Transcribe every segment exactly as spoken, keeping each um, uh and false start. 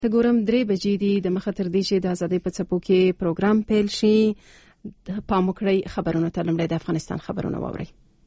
ته ګورم درې بجې دي د مخه تر دې چې د ازادۍ په څپو کې پروګرام پیل شي. پام وکړئ خبرونه ته. لومړی د افغانستان خبرونه واورئ.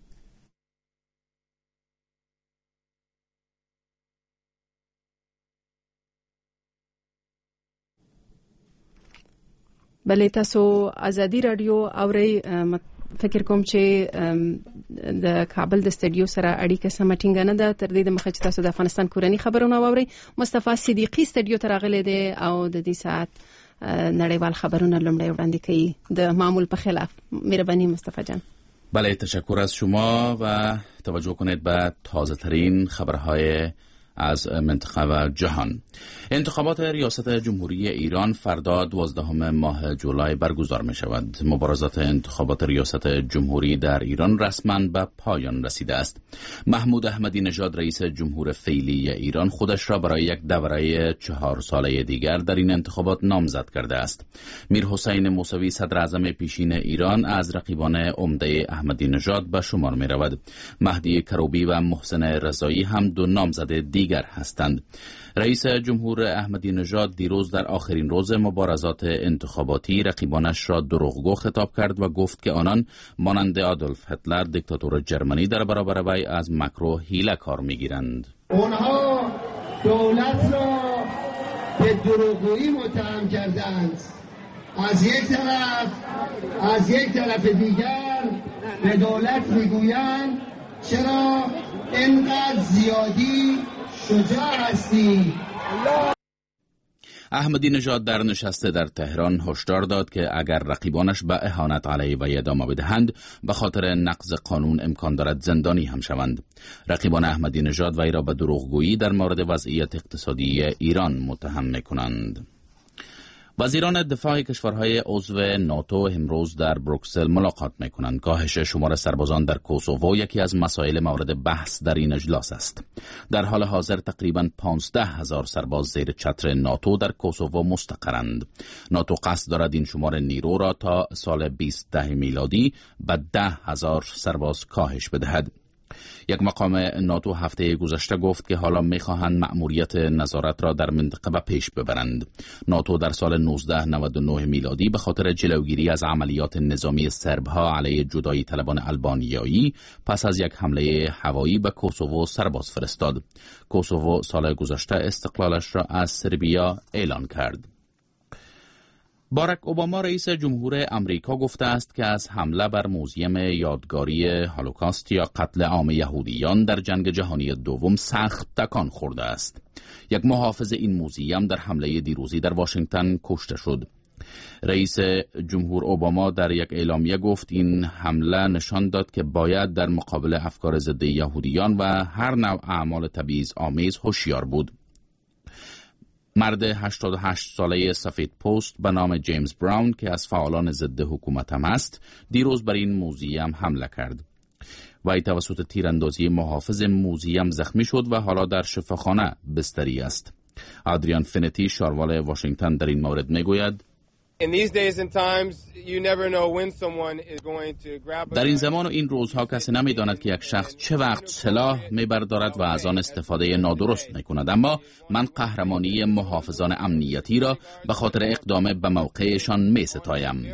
بلې تاسو ازادي رادیو اورئ. فکر کوم چې د کابل د سټډیو سره اړیکه سم ټینګ نه ده. تر دې د مخه چې تاسو د افغانستان کورنی خبرونه واورئ. مصطفی صدیقی سټډیو ته راغلی دی او د دې ساعت نړیوال خبرونه لومړی وړاندې کوي د معمول په خلاف. مهربانی مصطفی جان. بله، تشکر از شما و توجه کنید به تازه ترین خبرهای از منطقه و جهان. انتخابات ریاست جمهوری ایران فردا دوازدهم ماه جولای برگزار می شود. مبارزات انتخابات ریاست جمهوری در ایران رسما به پایان رسیده است. محمود احمدی نژاد رئیس جمهور فعلی ایران خودش را برای یک دوره چهار ساله دیگر در این انتخابات نامزد کرده است. میر حسین موسوی صدر اعظم پیشین ایران از رقیبان عمده احمدی نژاد به شمار می رود. مهدی کروبی و محسن رضایی هم دو نامزد دیگر هستند. رئیس جمهور احمدی نژاد دیروز در آخرین روز مبارزات انتخاباتی رقیبانش را دروغگو خطاب کرد و گفت که آنان مانند آدولف هتلر دیکتاتور جرمنی در برابر وی از مکر و حیله کار میگیرند. اونها دولت را به دروغگویی متهم کردند. از یک طرف از یک طرف دیگر به دولت میگویند چرا اینقدر زیادی شجاع هستی. احمدی نژاد در نشست در تهران هشدار داد که اگر رقیبانش به اهانت علیه وی ادامه بدهند به خاطر نقض قانون امکان دارد زندانی هم شوند. رقیبان احمدی نژاد وی را به دروغگویی در مورد وضعیت اقتصادی ایران متهم می‌کنند. وزیران دفاع کشورهای عضو ناتو امروز در بروکسل ملاقات می‌کنند. کاهش شمار سربازان در کوسوو یکی از مسائل مورد بحث در این اجلاس است. در حال حاضر تقریباً پانزده هزار سرباز زیر چتر ناتو در کوسوو مستقرند. ناتو قصد دارد این شمار نیرو را تا سال بیست ده میلادی به ده هزار سرباز کاهش بدهد. یک مقام ناتو هفته گذشته گفت که حالا می‌خواهند مأموریت نظارت را در منطقه به پیش ببرند. ناتو در سال نوزده نود و نه میلادی به خاطر جلوگیری از عملیات نظامی سربها علیه جدایی طلبان آلبانیایی پس از یک حمله هوایی به کوسوو سرباز فرستاد. کوسوو سال گذشته استقلالش را از سربیا اعلان کرد. باراک اوباما رئیس جمهور امریکا گفته است که از حمله بر موزیم یادگاری هولوکاست یا قتل عام یهودیان در جنگ جهانی دوم سخت تکان خورده است. یک محافظ این موزیم در حمله دیروزی در واشنگتن کشته شد. رئیس جمهور اوباما در یک اعلامیه گفت این حمله نشان داد که باید در مقابل افکار ضد یهودیان و هر نوع اعمال تبعیض‌آمیز هوشیار بود. مرد هشتاد و هشت ساله سفید پوست به نام جیمز براون که از فعالان ضد حکومت هم است دیروز بر این موزیم حمله کرد. وی توسط تیراندازی محافظ موزیم زخمی شد و حالا در شفاخانه بستری است. آدریان فینتی شاروال واشنگتن در این مورد میگوید در این زمان و این روزها کسی نمیداند که یک شخص چه وقت سلاح میبردارد و از آن استفاده نادرست میکند، اما من قهرمانی محافظان امنیتی را به خاطر اقدام به موقعشان میستایم.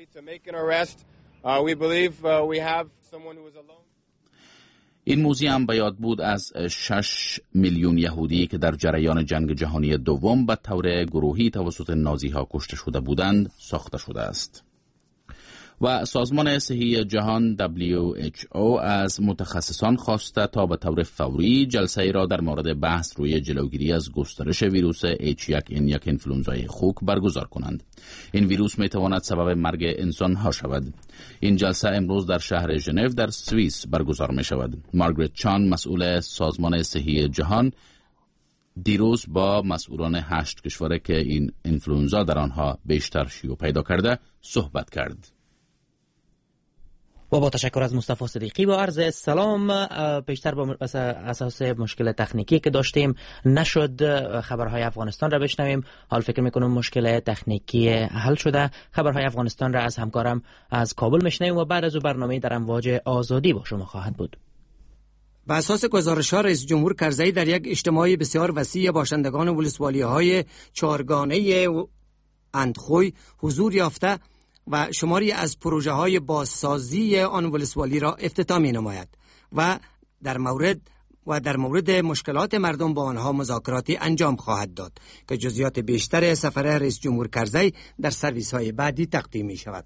این موزیم به یاد بود از شش میلیون یهودی که در جریان جنگ جهانی دوم به طور گروهی توسط نازیها کشته شده بودند ساخته شده است. و سازمان صحی جهان دبلیو اچ او از متخصصان خواسته تا به طور فوری جلسه ای را در مورد بحث روی جلوگیری از گسترش ویروس اچ یک ان یک انفلوئنزای خوک برگزار کنند. این ویروس می تواند سبب مرگ انسان ها شود. این جلسه امروز در شهر ژنو در سوئیس برگزار می شود. مارگرت چان مسئول سازمان صحی جهان دیروز با مسئولان هشت کشور که این انفلوئنزا در آنها بیشتر شیوع پیدا کرده صحبت کرد. و با تشکر از مصطفی صدیقی با عرض سلام. پیشتر با اساس مشکل تکنیکی که داشتیم نشد خبرهای افغانستان را بشنویم. حال فکر میکنم مشکل تکنیکی حل شده. خبرهای افغانستان را از همکارم از کابل میشنویم و بعد از او برنامه در امواج آزادی با شما خواهد بود. و اساس گزارش‌ها رئیس جمهور کرزی در یک اجتماع بسیار وسیع باشندگان ولسوالی‌های چهارگانه اندخوی حضور یافته و شماری از پروژه‌های بازسازی آن ولسوالی را افتتاح می‌نماید و در مورد و در مورد مشکلات مردم با آنها مذاکراتی انجام خواهد داد که جزئیات بیشتر سفر رئیس جمهور کرزی در سرویس‌های بعدی تقدیم می‌شود.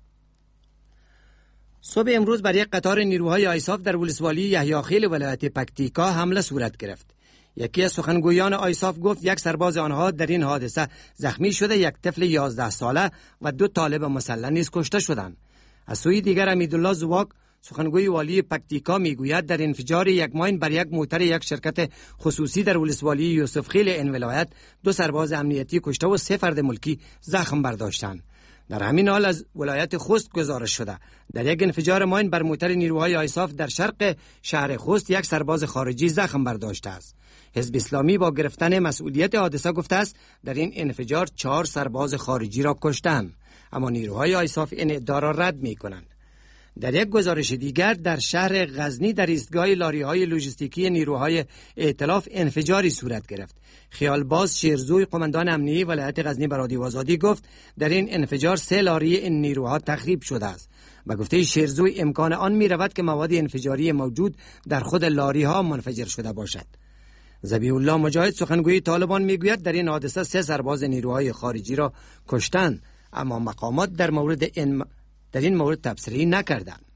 صبح امروز بر یک قطار نیروهای آیساف در ولسوالی یحیاخیل ولایت پکتیکا حمله صورت گرفت. یکی از سخنگویان آیساف گفت یک سرباز آنها در این حادثه زخمی شده، یک طفل یازده ساله و دو طالب مسلح نیز کشته شدند. از سوی دیگر امیدالله زواک سخنگوی والی پکتیکا میگوید در انفجار یک ماین بر یک موتر یک شرکت خصوصی در ولسوالی یوسف خیل این ولایت دو سرباز امنیتی کشته و سه فرد ملکی زخم برداشتند. در همین حال از ولایت خوست گزارش شده در یک انفجار ماین بر موتر نیروهای آیساف در شرق شهر خوست یک سرباز خارجی زخم برداشته است. حزب اسلامی با گرفتن مسئولیت حادثه گفته است در این انفجار چهار سرباز خارجی را کشتند، اما نیروهای آیساف این ادعا را رد می‌کنند. در یک گزارش دیگر در شهر غزنی در ایستگاه لاری‌های لوجستیکی نیروهای ائتلاف انفجاری صورت گرفت. خیالباز شیرزوی قماندان امنیتی ولایت غزنی به رادیو آزادی گفت در این انفجار سه لاری این نیروها تخریب شده است. به گفته شیرزوی امکان آن می‌رود که مواد انفجاری موجود در خود لاری‌ها منفجر شده باشد. ذبیح الله مجاهد سخنگوی طالبان میگوید در این حادثه سه سرباز نیروهای خارجی را کشتند، اما مقامات در مورد این در این مورد تبصره‌ای نکردند.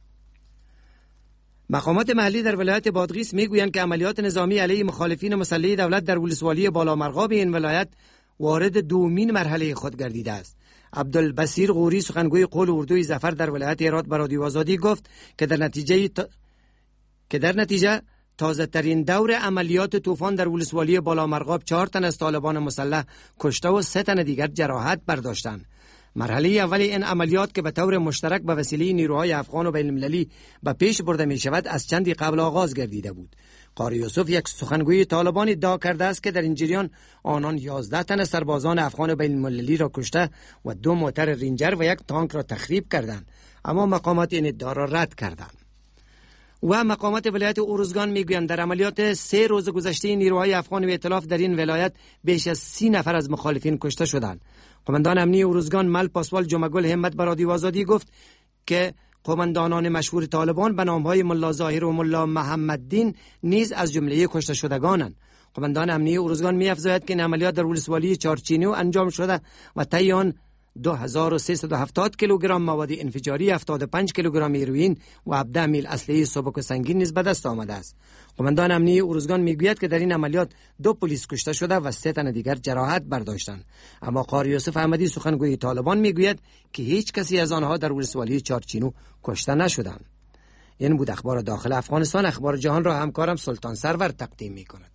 مقامات محلی در ولایت بادغیس میگویند که عملیات نظامی علیه مخالفین مسلح دولت در ولسوالی بالامرغاب این ولایت وارد دومین مرحله خود گردیده است. عبدالبصیر غوری سخنگوی قول اردوی ظفر در ولایت هرات به رادیو آزادی گفت که در نتیجه ت... که در نتیجه تازه ترین دور عملیات طوفان در ولسوالی بالامرغاب چهار تن از طالبان مسلح کشته و سه تن دیگر جراحت برداشتند. مرحله اول این عملیات که به طور مشترک به وسیله نیروهای افغان و بین‌المللی به پیش برده می شود از چندی قبل آغاز گردیده بود. قاری یوسف یک سخنگوی طالبان ادعا کرده است که در این جریان آنان یازده تن سربازان افغان و بین‌المللی را کشته و دو موتر رینجر و یک تانک را تخریب کردند، اما مقامات این ادعا را رد کردند. و مقامات ولایت اوروزگان میگویند در عملیات سه روز گذشته نیروهای افغان و ائتلاف در این ولایت بیش از سی نفر از مخالفین کشته شدند. قماندان امنی اوروزگان مل پاسوال جمعگل همت به رادیو آزادی گفت که قماندانان مشهور طالبان به نامهای ملا ظاهر و ملا محمددین نیز از جمله کشته شدگانند. قماندان امنی اوروزگان می‌افزاید که این عملیات در ولسوالی چارچینو انجام شده و طی آن دو هزار و سیصد و هفتاد کیلوگرم مواد انفجاری، هفتاد و پنج کیلوگرم هیروئین و هفده میل اسلحه سبک و سنگین نیز به دست آمده است. قماندان امنی اوروزگان میگوید که در این عملیات دو پلیس کشته شده و سه تن دیگر جراحت برداشتند، اما قاری یوسف احمدی سخنگوی طالبان میگوید که هیچ کسی از آنها در ولسوالی چارچینو کشته نشدند. این بود اخبار داخل افغانستان. اخبار جهان را همکارم سلطان سرور تقدیم میکند.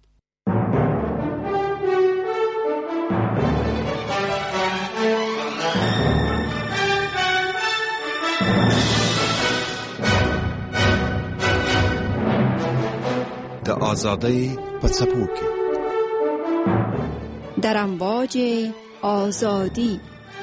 د آزادۍ په څپو کې در امواج آزادی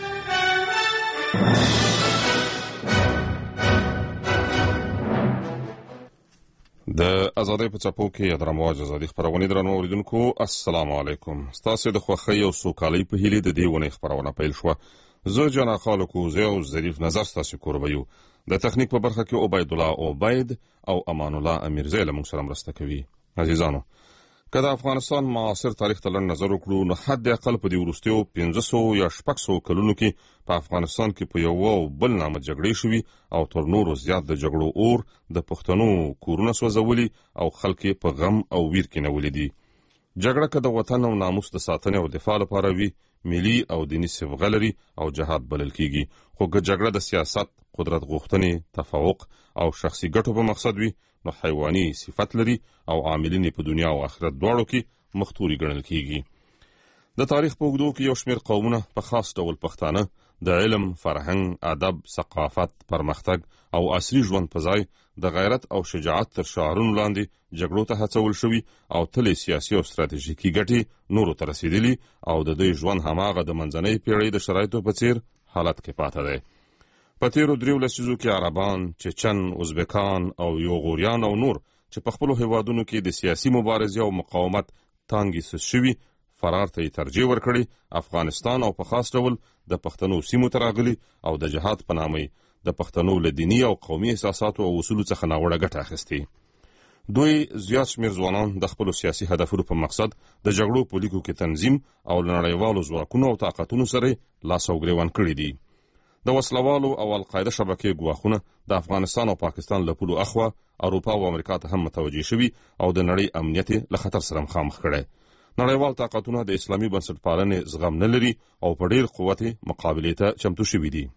د آزادۍ په څپو کې د امواج آزادي خبرونه درنو اوریدونکو السلام علیکم. ستاسو د خوښۍ او سوکالۍ په هیله د دې ونې خبرونه پیل شو. زه جنا خالقو زه او ظریف نظر ستاسو کوربیو. د تخنیک په برخه کې عبید الله عبید او امان الله امیرزی له موږ سره مرسته کوي. عزیزانو، که د افغانستان معاصر تاریخ ته نظر وکړو نو حد اقل په دې وروستیو پنځه سوه یا شپږ سوه کلونو کې په افغانستان کې په یو او بل نامه جګړې شوي او تر نورو زیات د جګړو اور د پښتنو کورونه سوځولي او خلک په غم او ویر کې نیولي دي. جګړه که د وطن او ناموس د ساتنې او دفاع لپاره وي، ملي او دینی صبغه لري او جهاد بلل کیږي. خو که جګړه د سیاست، قدرت غوښتنې، تفوق او شخصي ګټو په مقصد وي نو حیواني صفت لري او عاملین په دنیا او آخرت دواړو کې مختوري ګڼل کیږي. د تاریخ په اوږدو کې یو شمېر قومونه په خاص ډول پښتانه د علم، فرهنګ، ادب، ثقافت، پرمختګ او عصري ژوند په ځای د غیرت او شجاعت تر شعارونو لاندې جګړو ته هڅول شوي او تل سیاسي او ستراتیژیکي ګټې نورو ته رسېدلي او د دوی ژوند هماغه د منځنۍ پیړۍ د شرایطو په څیر حالت کې پاته دی. په تیرو دریو لسیزو کې عربان، چچن، ازبکان او یوغوریان او نور چې په خپلو هیوادونو کې د سیاسي مبارزې او مقاومت تانګې سس شوي فرار ته یې ترجیح ورکړې، افغانستان او په خاص ډول د پښتنو سیمو ته راغلي او د جهاد په نامه د پښتنو له دیني او قومي احساساتو او اصولو څخه ناوړه ګټه اخیستې. دوی زیات شمېر ځوانان د خپلو سیاسي هدفونو په مقصد د جګړو په لیکو کې تنظیم او له نړیوالو ځواکونو او طاقتونو سره لاس او ګرېوان کړي دي. د وسلوالو او القاعده شبکې ګواښونه د افغانستان او پاکستان له پولو اخوا اروپا او امریکا ته هم متوجه شوي او د نړۍ امنیت له خطر سره مخامخ کړي. نړیوال طاقتونه د اسلامي بنسټپالنې زغم نه لري او په ډېر قوت مقابلې ته چمتو شوي دي.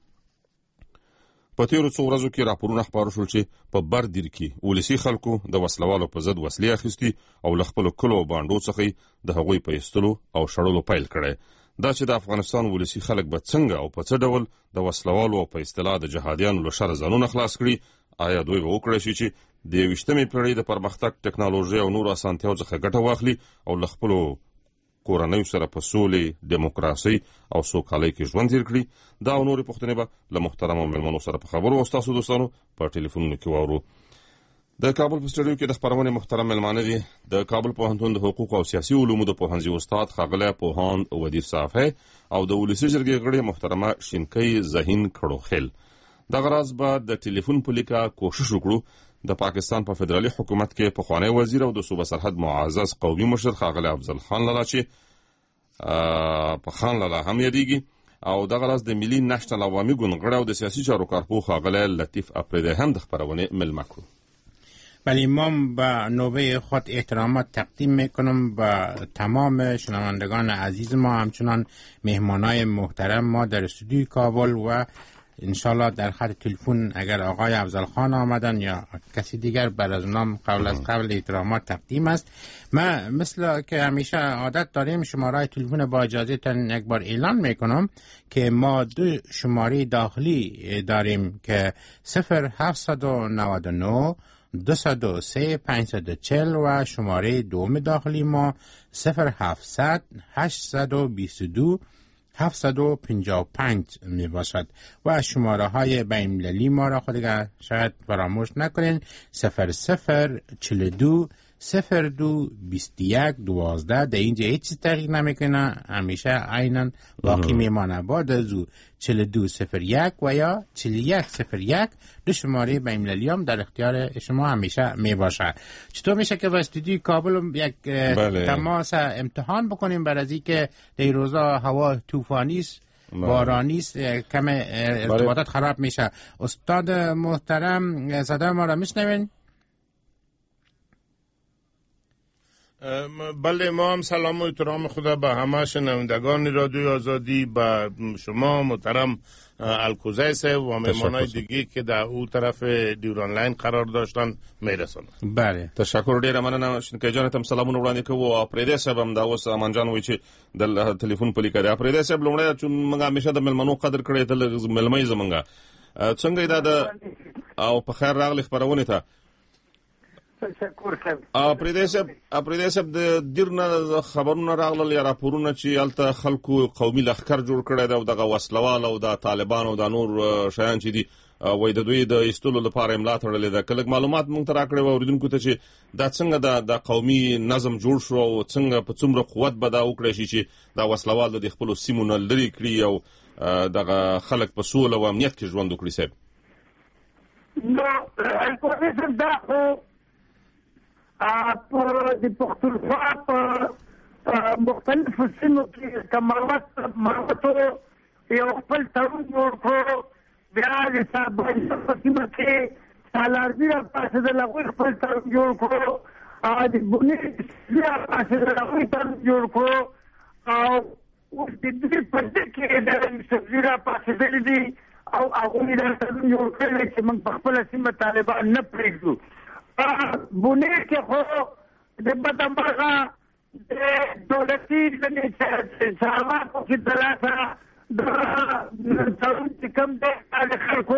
په تیرو څو ورځو کې راپورونه خپاره شول چې په بردیر کې ولسي خلکو د وسلوالو په ضد وسلې اخیستي او له خپلو کلو او بانډو څخه د هغوی په ایستلو او شړلو پیل کړی. دا چې د افغانستان ولسي خلک به څنګه او په څه ډول د وسلوالو او په اصطلاح د جهادیانو له شر ځانونه خلاص کړي، آیا دوی به وکړی شي چې د یویشتمې پېړۍ د پرمختګ ټکنالوژۍ او نورو اسانتیاو څخه ګټه واخلي او له خپلو کورنیو سره په سولې، ډیموکراسۍ او سوکالۍ کې ژوند تیر کړي؟ دا او نورې پوښتنې به له محترمو مېلمنو سره په خبرو او ستاسو دوستانو په ټلیفونونو کې واورو. د کابل په سټډیو کې د خپرونې محترم مېلمانه دي د کابل پوهنتون د حقوق او سیاسي علومو د پوهنځي استاد ښاغلی پوهاند ودیر صافی او د ولسي جرګې غړې محترمه شینکۍ ذهین کړوخیل. دغه راز به د ټلیفون په لیکه کوشش وکړو د پاکستان په فدرالي حکومت کې پخوانی وزیر او د صوبه سرحد معزز قومي مشر ښاغلی افضل خان لالا چې په خان لالا هم یادیږي او دغه راز د ملي نشنل عوامي ګوند غړی او د سیاسي چارو کارپوه ښاغلی لطیف اپریدی هم د خپرونې مېلمه کړو. بله، من به نوبه خود احترامات تقدیم میکنم به تمام شنوندگان عزیز ما، همچنان مهمانای محترم ما در استودیوی کابل و انشالله در خط تلفن اگر آقای افضل خان آمدن یا کسی دیگر بر از نام قبل از قبل احترامات تقدیم است. ما مثل که همیشه عادت داریم شماره تلفن با اجازه تن یک بار اعلان میکنم که ما دو شماره داخلی داریم که صفر هفتصد و نود و نه دویست و سه پانصد و چهل و شماره دوم داخلی ما صفر هفتصد هشتصد و بیست و دو هفتصد و پنجاه و پنج می باشد و شماره های بین‌المللی ما را خود شاید فراموش نکنین صفر صفر چهل و دو صفر دو بیست و یک دوازده. در اینجا هیچ چیز تغییر نمیکنه، همیشه عیناً باقی میمانه. بعد از او چهل و دو صفر یک و یا چهل و یک صفر یک دو شماره بین‌المللی هم در اختیار شما همیشه می باشه. چطور میشه که با استودیوی کابل یک بله. تماس امتحان بکنیم برای از اینکه در روزا هوا طوفانی است، بارانی است، کم ارتباطات خراب میشه. استاد محترم صدای ما را میشنوین؟ بله، ما هم سلام و احترام خدا به همه شنوندگان رادیو آزادی، به شما محترم الکوزی صاحب و مهمانای دیگه که در اون طرف دیوران لاین قرار داشتن میرسونم. بله، تشکر ډیره مننه. شینکۍ جان ته سلامونه وړاندې کوو او پریدي صاحب هم دا اوس امان جان وایي چې د ټلیفون په لیکه دی. پریدي صاحب لومړی چې موږ همیشه د مېلمنو قدر کړی ته مېلمه زمونږه څنګه دا د او په خیر راغلی خپرونې ته. اپریدي صاحب اپریدي صاحب د دیرنه خبرونه راغلل یا راپورونه چې هلته خلکو قومي لښکر جوړ کړی دی او دغه وسلوال او د طالبان او د نور شیان چې دي وایي د دوی د ایستلو لپاره املا تړلې ده. که لږ معلومات موږ ته راکړی وای اورېدونکو ته چې دا څنګه د قومي نظم جوړ شو او څنګه په څومره قوت به دا وکړی شي چې دا وسلوال د خپلو سیمو نه لرې کړي او دغه خلک په سوله او امنیت کې ژوند وکړي. صاحب نو دا خو په د پښتونخوا په مختلفو سیمو کې کمروت مروتو یو خپل تړون جوړ کړو. بیا د ساباني په سیمه کې سالارزي راپاڅېدل، هغوی خپل تړون جوړ کړو. د بونې راپاڅېدل، هغوی تړون جوړ کړو. او اوس د دوی په دې کې د یوسفزي راپاڅېدلي دي او هغوی دا تړون جوړ کړی دی چې موږ په خپله سیمه طالبان نه پرېږدو. بونه کې خو د بدمرغه د دولتي چارواکو کې د لاسه د تړون چې کوم دی د خلکو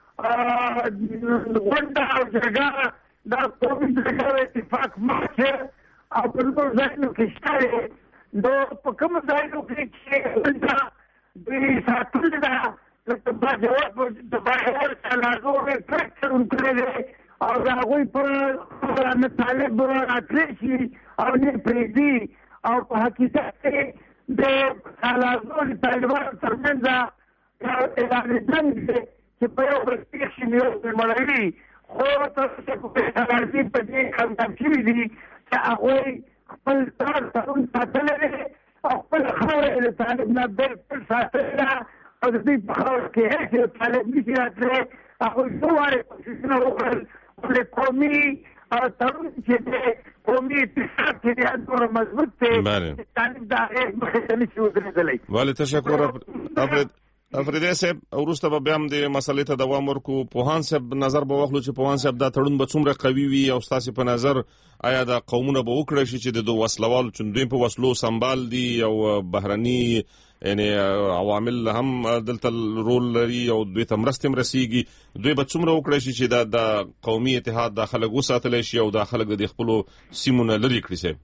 غونډه او جرګه دا قومي جرګه اتفاق ماته او په نورو ځایونو کې شته. نو په کومو ځایونو کې چې غونډه دوی ساتلې ده لکه باجوړ د باجوړ سالارزو یې پرېکړه کړې ده او د هغوی په نه طالب راتلی شي او نه پرېږدي او په حقیقت کې د سالارزو د طالبانو ترمنځ یو اعلان جنګ دی چې په یو بل پېښ شي نو یو بل مړوي خو تاسو چې په سالارزي په دې کامیاب شوي دي چې هغوی خپل تار تړون ساتلی دی او خپل خاوره د طالب نه بلکل ساتلې ده او د دوی په خاوره کې هېڅ یو طالب نشي راتلی هغوی څو وارې کوششونه وکړل ولې قومي تړون چې دی قومي اتحاد چې دی دومره مضبوط دی چې طالب د هغې مخې ته نشي ودرېدلی. ولې تشکر افریدی صاحب. وروسته به بیا هم د مسلې ته دوام ورکړو. پوهان صاحب نظر به واخلو چې پوهان صاحب دا تړون به څومره قوي وي او ستاسې په نظر آیا دا قومونه به وکړی شي چې د دوی وسلوال چې دوی په وسلو سمبال دي او بهرني یعنی عوامل هم دلته رول لري او دوی ته مرستې هم رسیږي، دوی به څومره وکړی شي چې دا د قومي اتحاد دا خلک وساتلی شي او دا خلک د خپلو سیمونه لرې کړي؟ صاحب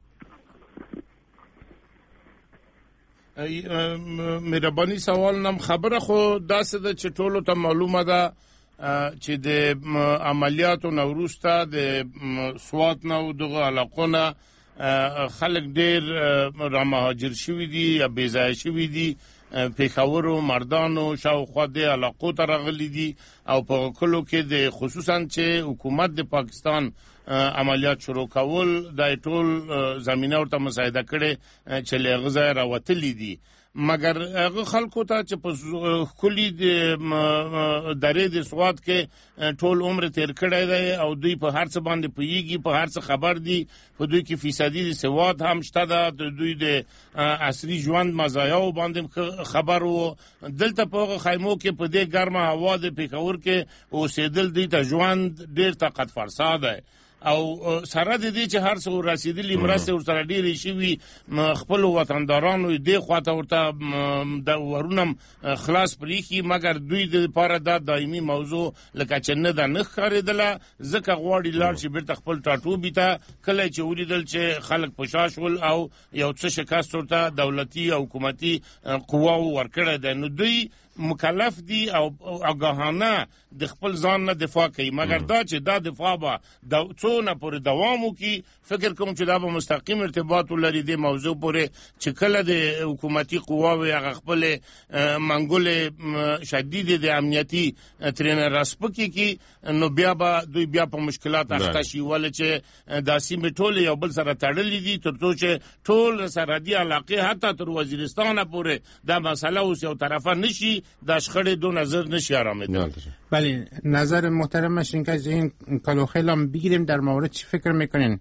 مهرباني سوال نم خبره خو داسې ده چې ټولو ته معلومه ده چې د عملیاتو نه وروسته د سوات نه او دغه علاقو نه خلک ډېر رامهاجر شوي دي یا بېځایه شوي دي، پېښورو مردانو شاوخوا دې علاقو ته راغلي دي او په کلو کې د خصوصا چې حکومت د پاکستان عملیات شروع کول دا ټول زمینه ورته مساعده کړې چې له هغه ځایه راوتلي دي، مګر هغه خلکو ته چې په ښکلي د درې د سوات کې ټول عمر تیر کړی دی او دوی په هر څه باندې پوهېږي، په هر څه خبر دي، په دوی کې فیصدي د سواد هم شته ده، د دوی د عصري ژوند مزایاو باندې خبر وو. دلته په هغه خیمو کې په دې ګرمه هوا د پېښور کې اوسېدل دوی ته ژوند ډېر طاقت فرسا دی او سره د دې چې هر څو رسیدلي مرستې ورسره ډېرې شوي، خپلو وطندارانو یې دې خواته ورته د ورونه خلاص پرېښي، مګر دوی د لپاره دا دایمي موضوع لکه چې نه ده نه ښکارېدله، ځکه غواړي لاړ شي بېرته خپل ټاټوبي ته. کله چې ولیدل چې خلک په شا شول او یو څه شکست ورته دولتي او حکومتي قواو ورکړی دی، نو دوی مکلف دي او آگاهانه د خپل ځان نه دفاع کوي، مګر دا چې دا دفاع به څونه پورې دوام وکړي، فکر کوم چې دا به مستقیم ارتباط ولري د موضوع پورې چې کله د حکومتي قواوې هغه خپلې منګولې شدیدې د امنیتي ترېنه راسپکې کړي، نو بیا به دوی بیا په مشکلات اخته شي، ولې چې دا سیمې ټولې یو بل سره تړلې دي، تر څو چې ټول سرحدي علاقې حتی تر وزیرستانه پورې دا مسله اوس یو طرفه نشي، دا شخړې دو نظر نشي آرامید. بله، نظر محترمش این که از این کلوخیل هم بگیریم در مورد چی فکر میکنین؟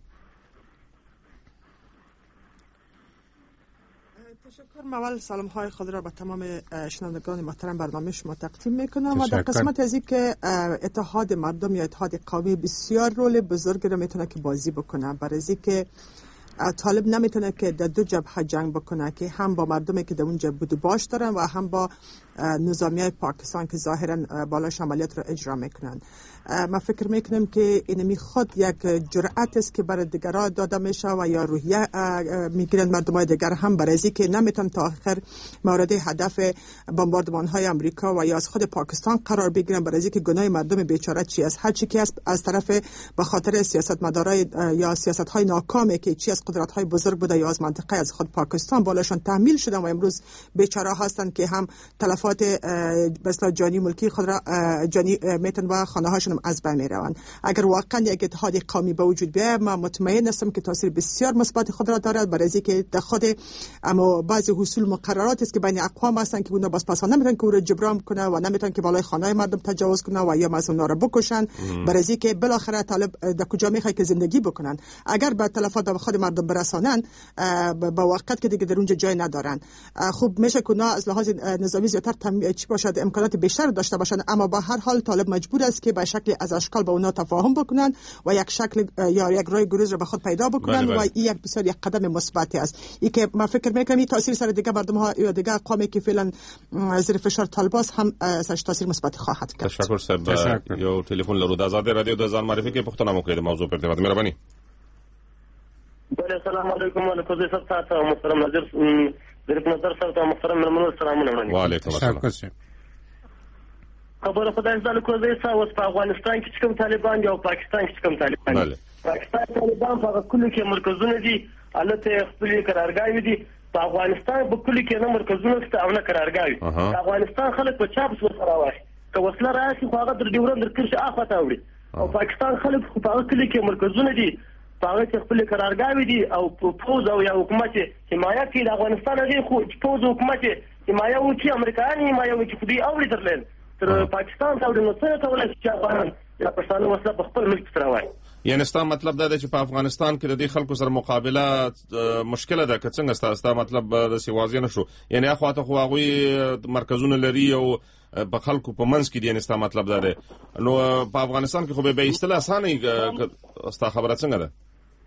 تشکر. اول سلام های خود را به تمام شنوندگان محترم برنامه شما تقدیم میکنم و در قسمت از این که اتحاد مردم یا اتحاد قومی بسیار رول بزرگی را میتونه که بازی بکنه، برای از این که طالب نمیتونه که در دو جبهه جنگ بکنه که هم با مردمی که در اونجا بود باش دارن و هم با نظامیای پاکستان که ظاهرا بالاش عملیات را اجرا میکنن. ما فکر میکنیم که اینمی خود یک جرأت است که برای دیگرها داده میشه و یا روحیه میگیرن مردمای دیگر هم، برای اینکه که نمیتون تا آخر مورد هدف بمباردمان های امریکا و یا از خود پاکستان قرار بگیرن، برای اینکه گناه مردم بیچاره چی است، هر چی که است از طرف به خاطر سیاستمدارای یا سیاست های ناکامی که چی از قدرت های بزرگ بوده یا از منطقه از خود پاکستان بالاشون تحمیل شدن و امروز بیچاره هستند که هم تلفات مثلا جانی ملکی خود را جانی میتن و خانه هاشون از بین میروند. اگر واقعا یک اتحاد قومی به وجود بیاید، من مطمئن هستم که تاثیر بسیار مثبت خود را دارد، برای اینکه در خود اما بعضی حصول مقررات است که بین اقوام هستند که اونها باز پسا نمیتونن که او را جبران کنه و نمیتونن که بالای خانه مردم تجاوز کنه و یا مثلا اونا را بکشن، برای اینکه بالاخره طالب در کجا میخواد که زندگی بکنن. اگر به تلفات به خود مردم برسانن با وقت که دیگه در اونجا جای ندارن، خوب میشه که اونا از لحاظ نظامی زیاتر چی باشد امکانات بیشتر داشته باشند، اما به هر حال طالب مجبور است که به شکل از اشکال با اونا تفاهم بکنن و یک شکل یا یک راه گریز را به خود پیدا بکنن. بله بله. و این یک بسیار یک قدم مثبتی است، این که من فکر میکنم این تاثیر سر دیگه مردم ها یا دیگه قومی که فعلا زیر فشار طالباس هم سر تاثیر مثبت خواهد کرد. تشکر صاحب. یو تلفن لرو د آزاد رادیو د ځان معرفي کې پښتنه مو کړې د موضوع پر ارتباط مهرباني. بله السلام علیکم وعلیکم السلام تاسو محترم نظر ډېر نظر سره محترم مېلمنو سلامونه وړاندې. وعلیکم السلام. خبره خدای زده کوزه سا اوس په افغانستان کې کوم طالبان دي او پاکستان کې کوم طالبان دي. پاکستان طالبان په کلو کې مرکزونه دي البته خپل قرارګاوي دي. په افغانستان په کلو کې نه مرکزونه ست او نه قرارګاوي. افغانستان خلک په چاپ وسره راوړي که وسله راشي خو هغه در ډیورند در کرش اخته وړي او پاکستان خلک په کلو کې مرکزونه دي هغه چې خپل قرارګاوي دي او پوز او یا حکومت حمایت کوي د افغانستان هغه خو پوز حکومت حمایت وکړي امریکایي حمایت وکړي خو دوی اوري درلل تر پاکستان ته نو څه کولای شي چې افغان یا پښتانه وسله په خپل ملک سره وایي. یعنی ستاسو مطلب دا دی چې په افغانستان کې د دې خلکو سره مقابله مشکله ده که څنګه ستاسو مطلب د سیوازی نه شو یعنی اخواته خو هغه مرکزونه لري او په خلکو په منځ کې دی یعنی ستاسو مطلب دا دی نو په افغانستان کې خو به ایستل اسانه ستاسو خبره څنګه ده؟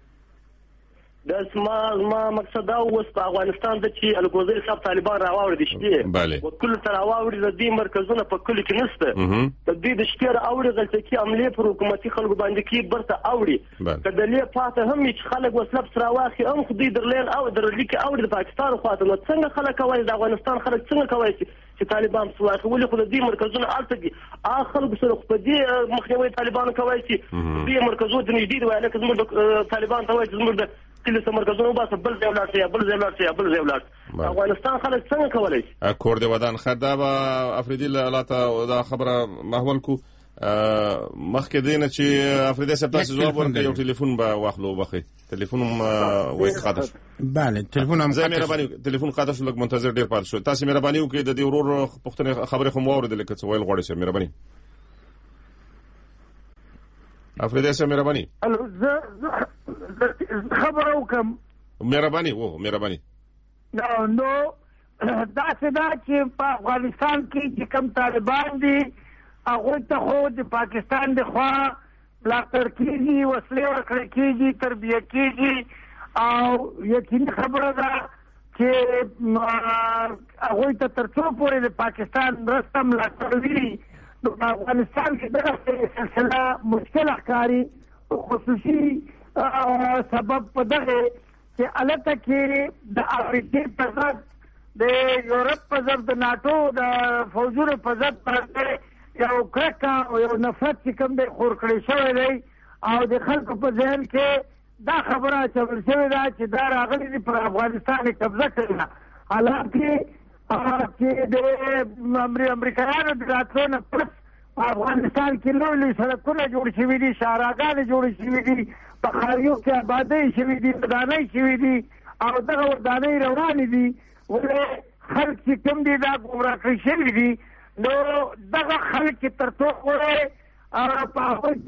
د ما ما مقصد دا اوس په افغانستان د چې الګوزي صاحب طالبان راوړي دي شته او کله تر راوړي د دې مرکزونه په کله کې نشته د دې د شته راوړي غلطه کې عملي پر حکومتي خلکو باندې کې برته اوړي کله لې فاته هم چې خلک وسلب سره واخي هم خو دې درلین او درلې کې اوړي د پاکستان خواته نو څنګه خلک کوي د افغانستان خلک څنګه کوي چې طالبان سواخ ولې خو د دې مرکزونه الته دي اخر سره خو دې مخنیوي طالبان کوي چې دې مرکزونه د نږدې وایي لکه زموږ طالبان ته وایي زموږ د کله سم مرکزونه وباسه بل ځای ولاړ شي بل ځای ولاړ شي بل ځای ولاړ افغانستان خلک څنګه کولای شي کور دی ودان خدا به افریدی لاته دا خبره محول کو مخکې دینه چې افریدی صاحب تاسو جواب ورکړئ یو ټلیفون به واخلو بخي ټلیفون وای خاطر بله ټلیفون هم زه مهرباني ټلیفون خاطر شو لږ منتظر ډیر پات شو تاسو مهرباني وکړئ د دې ورور پښتنه خبره خو مو اوریدل که څه ویل غواړئ چې مهرباني افریدی صاحب مهرباني الو زه خبره وکم مهرباني وو مهرباني نو نو دا څه دا چې په افغانستان کې چې کوم طالبان دي هغه ته خو د پاکستان د خوا ملاتړ کیږي وسلې ورکړل کیږي تربیه کیږي او یقیني خبره ده چې هغه ته تر څو پورې د پاکستان مرسته ملاتړ وي نو په افغانستان کې دغه سلسله مشکل ښکاري خصوصي سبب په دغه چې الته کې د افریقې په ضد د یورپ په ضد د ناټو د فوجونو په ضد باندې یو کرکه او یو نفرت چې کوم دی خور کړی شوی دی او د خلکو په ذهن کې دا خبره چول شوې ده چې دا راغلي دي پر افغانستان قبضه کړي حالانکه چې د امریکایانو د راتلو نه پس په افغانستان کې لوی لوی سړکونه جوړ شوي دي شاهراګانې جوړې شوي دي په ښاریو کې آبادۍ شوي دي ودانۍ شوي دي او دغه ودانۍ روانې دي ولې خلک چې کوم دي دا ګمراه کړي شوي دي نو دغه خلک چې تر څو پورې په هغوی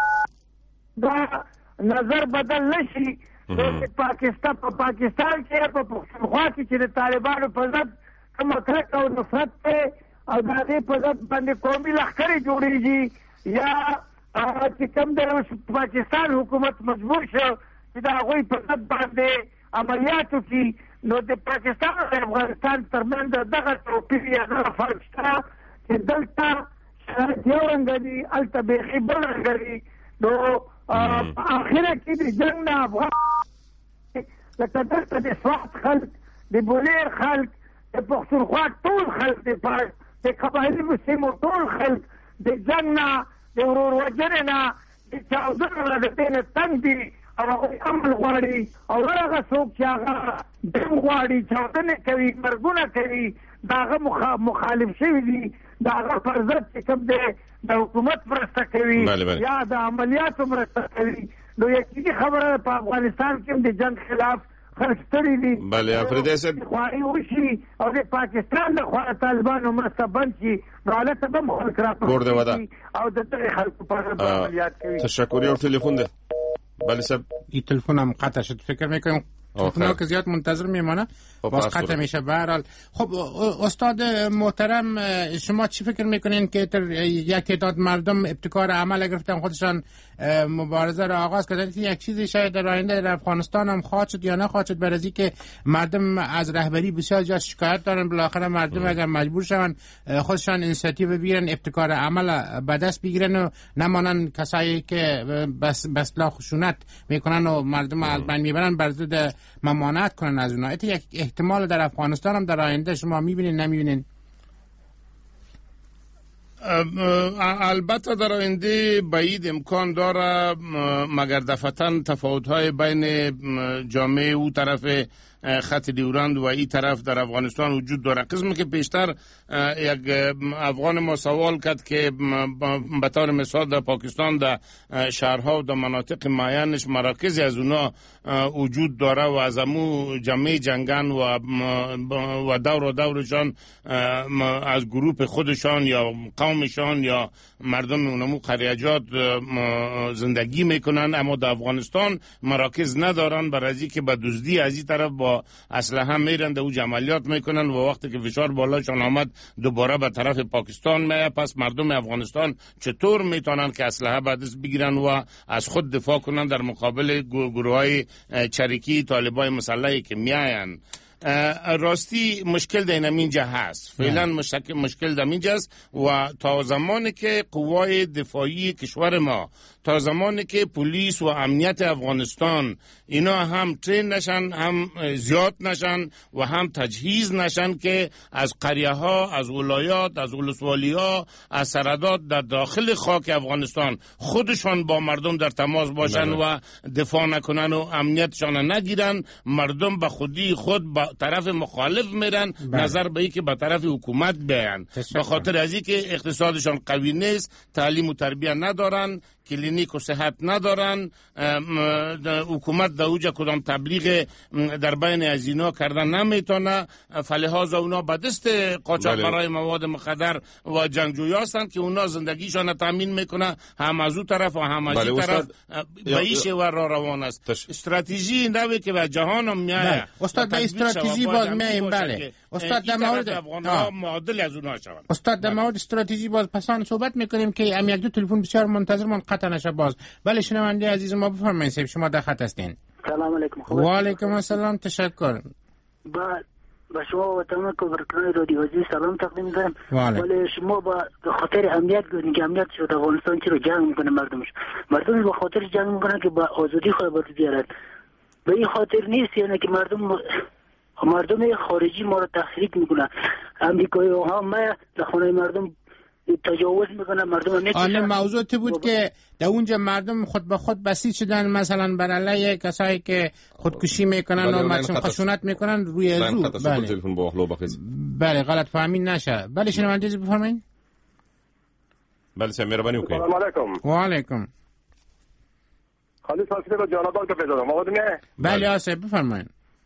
کې دا نظر بدل نه شي پاکستان په پاکستان کې په پښتونخوا کې چې د طالبانو په ضد کومه کرکه او نفرت دی او د هغې په ضد باندې قومي لښکرې جوړېږي یا چې کوم د پاکستان حکومت مجبور شو چې د هغوی په ضد باندې عملیات وکړي نو د پاکستان او افغانستان ترمنځ دغه توپیر یا دغه فرق شته چې دلته شرایط یو رنګه دي هلته بیخي بل رنګه دي نو په آخره کې د جنګ نه افغان لکه دلته د سوات خلک د بولیر خلک د پښتونخوا ټول خلک د قبایلي سیمو ټول خلک د جنګ نه د ورور وژنې نه د چاودنو نه د دې نه تنګ دي او هغوی امن غواړي او هغه څوک چې هغه جنګ غواړي چاودنې کوي مرګونه کوي د هغه مخالف شوي دي د هغه پر ضد چې کوم دی د حکومت مرسته کوي یا د عملیاتو مرسته کوي نو یقیني خبره په افغانستان کې د جنګ خلاف خلک ستړي دي بله افریدی صاحب خواري وشي او د پاکستان د خوا طالبانو مرسته بند شي نو هلته به هم خلک راپورته او د دغې خلکو په اړه عملیات کوي. تشکر. یو تلفن ده بله صاحب این تلفن هم قطع شد فکر میکنم تلفن‌ها که زیاد منتظر میمانه باز قطع میشه. به هر حال خب استاد محترم شما چی فکر میکنین که تر یک تعداد مردم ابتکار عمل گرفتن خودشان مبارزه را آغاز کردن یک چیزی شاید در آینده در افغانستان هم خواهد شد یا نخواهد شد برای اینکه مردم از رهبری بسیار زیاد شکایت دارن بالاخره مردم اگر مجبور شون خودشان اینیشیتیو بگیرن ابتکار عمل به دست بگیرن و نمانن کسایی که بس بسلا خشونت میکنن و مردم از بین میبرن بر ضد ممانعت کنن از اونها. ایت یک احتمال در افغانستان هم در آینده شما میبینین نمیبینین؟ البته در آینده بعید امکان داره، مگر دفعتاً تفاوت‌های بین جامعه او طرف خط دیوراند و این طرف در افغانستان وجود داره. قسمی که پیشتر یک افغان ما سوال کرد که به طور مثال در پاکستان در شهرها و در مناطق معینش مراکزی از اونا وجود داره و از امو جمعی جنگن و و دور و دورشان از گروپ خودشان یا قومشان یا مردم اونمو قریجات زندگی میکنن، اما در افغانستان مراکز ندارن، برای که به دزدی از این طرف با اسلحه میرن او عملیات میکنن و وقتی که فشار بالاشان آمد دوباره به طرف پاکستان میه. پس مردم افغانستان چطور میتونن که اسلحه به دست بگیرن و از خود دفاع کنن در مقابل گروه های چریکی طالبای مسلحی که میاین؟ راستی مشکل در اینجا هست، فعلا مشکل مشکل در اینجا است و تا زمانی که قوای دفاعی کشور ما، تا زمانی که پلیس و امنیت افغانستان اینا هم ترین نشن، هم زیاد نشن و هم تجهیز نشن که از قریه ها، از ولایات، از ولسوالی ها، از سرحدات در داخل خاک افغانستان خودشان با مردم در تماس باشن بله. و دفاع نکنن و امنیتشان نگیرن، مردم به خودی خود با طرف مخالف میرن بله. نظر به ای که به طرف حکومت بیان، به خاطر از این که اقتصادشان قوی نیست، تعلیم و تربیت ندارن، کلینیک و صحت ندارن، حکومت در اوجه کدام تبلیغ در بین از اینا کردن نمیتونه، فلحاظ اونا به دست قاچاق برای مواد مخدر و جنگجوی هستند که اونا زندگیشان تامین میکنه، هم از اون طرف و هم از این طرف به ایش و را روان است. استراتژی نوی که به جهان هم میایه استاد به استراتژی باز میایم. بله استاد در مورد معادل از اونها شوند. استاد در مورد استراتژی باز پسان صحبت میکنیم که ام یک دو تلفن بسیار منتظرمان قطع نشه باز. بله شنونده عزیز ما بفرمایید، شما در خط هستین. سلام علیکم. و علیکم السلام، تشکر. با با شما و تمام کورکرای رادیو عزیز سلام تقدیم می‌کنم. ولی شما با خاطر امنیت گفتین که امنیت شده افغانستان چرا جنگ میکنه مردمش؟ مردم با خاطر جنگ میکنه که با آزادی خود بر بیارن. به این خاطر نیست یعنی که مردم مردم خارجی ما رو تحریک میکنن. امریکایی ها ما در خانه مردم تجاوز میکنن، مردم میکشن. آن موضوع تی بود که در اونجا مردم خود به خود بسیج شدن، مثلا بر علیه کسایی که خودکشی میکنن و مثلا خشونت میکنن روی زو. بله بله غلط فهمی نشه. بله شنونده بفرمایید. بله سلام مهربانی وکړئ. السلام علیکم. و علیکم. خالد صاحب رو جانبان که پیدا آواز میاد؟ بله آسف بفرمایید.